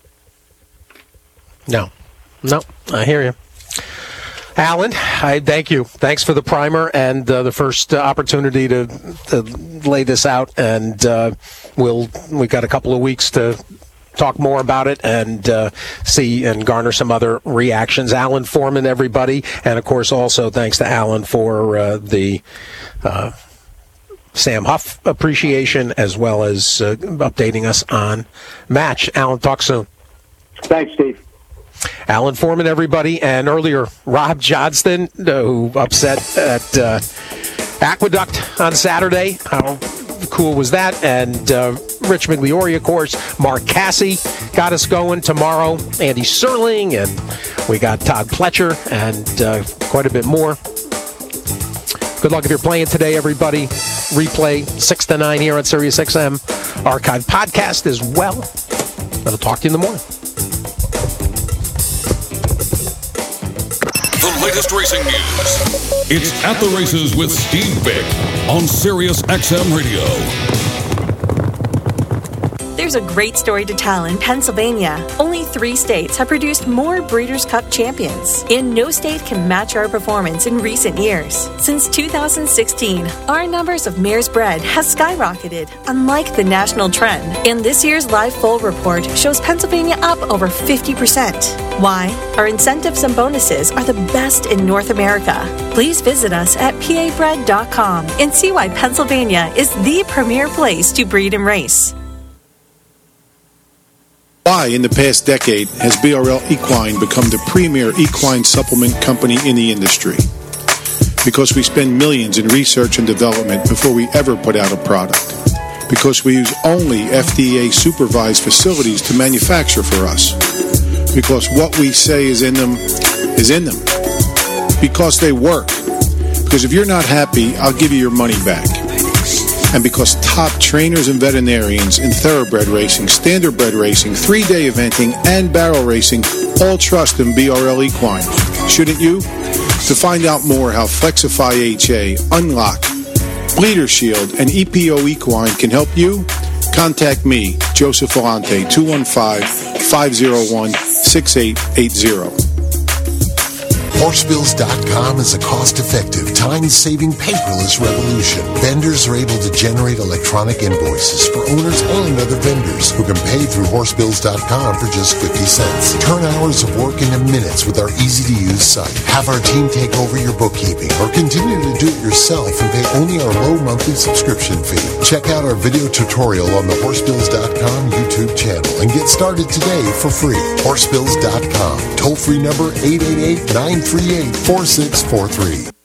No, no, I hear you. Alan, I thank you. Thanks for the primer and uh, the first uh, opportunity to, to lay this out. And uh, we'll we've got a couple of weeks to talk more about it and uh, see and garner some other reactions. Alan Foreman, everybody, and of course also thanks to Alan for uh, the uh, Sam Huff appreciation as well as uh, updating us on Match. Alan, talk soon. Thanks, Steve. Alan Foreman, everybody, and earlier Rob Johnston, uh, who upset at uh, Aqueduct on Saturday. How cool was that? And uh, Rich Migliori, of course. Mark Cassie got us going tomorrow. Andy Serling, and we got Todd Pletcher, and uh, quite a bit more. Good luck if you're playing today, everybody. Replay six to nine here on Sirius X M. Archive podcast as well. I'll talk to you in the morning. The latest racing news. It's At the Races with Steve Bick on Sirius X M Radio. There's a great story to tell in Pennsylvania. Only three states have produced more Breeders' Cup champions, and no state can match our performance in recent years. Since two thousand sixteen, our numbers of mares bred has skyrocketed, unlike the national trend. And this year's Live Foal report shows Pennsylvania up over fifty percent. Why? Our incentives and bonuses are the best in North America. Please visit us at P A bred dot com and see why Pennsylvania is the premier place to breed and race. Why, in the past decade, has B R L Equine become the premier equine supplement company in the industry? Because we spend millions in research and development before we ever put out a product. Because we use only F D A-supervised facilities to manufacture for us. Because what we say is in them is in them. Because they work. Because if you're not happy, I'll give you your money back. And because top trainers and veterinarians in thoroughbred racing, standardbred racing, three-day eventing, and barrel racing all trust in B R L Equine. Shouldn't you? To find out more how Flexify H A, Unlock, Bleeder Shield, and E P O Equine can help you, contact me, Joseph Volante, two one five, five oh one, six eight eight zero. Horse Bills dot com is a cost-effective, time-saving, paperless revolution. Vendors are able to generate electronic invoices for owners and other vendors who can pay through Horse Bills dot com for just fifty cents. Turn hours of work into minutes with our easy-to-use site. Have our team take over your bookkeeping or continue to do it yourself and pay only our low monthly subscription fee. Check out our video tutorial on the Horse Bills dot com YouTube channel and get started today for free. Horse Bills dot com. Toll-free number eight eight eight, nine three eight, four six four three.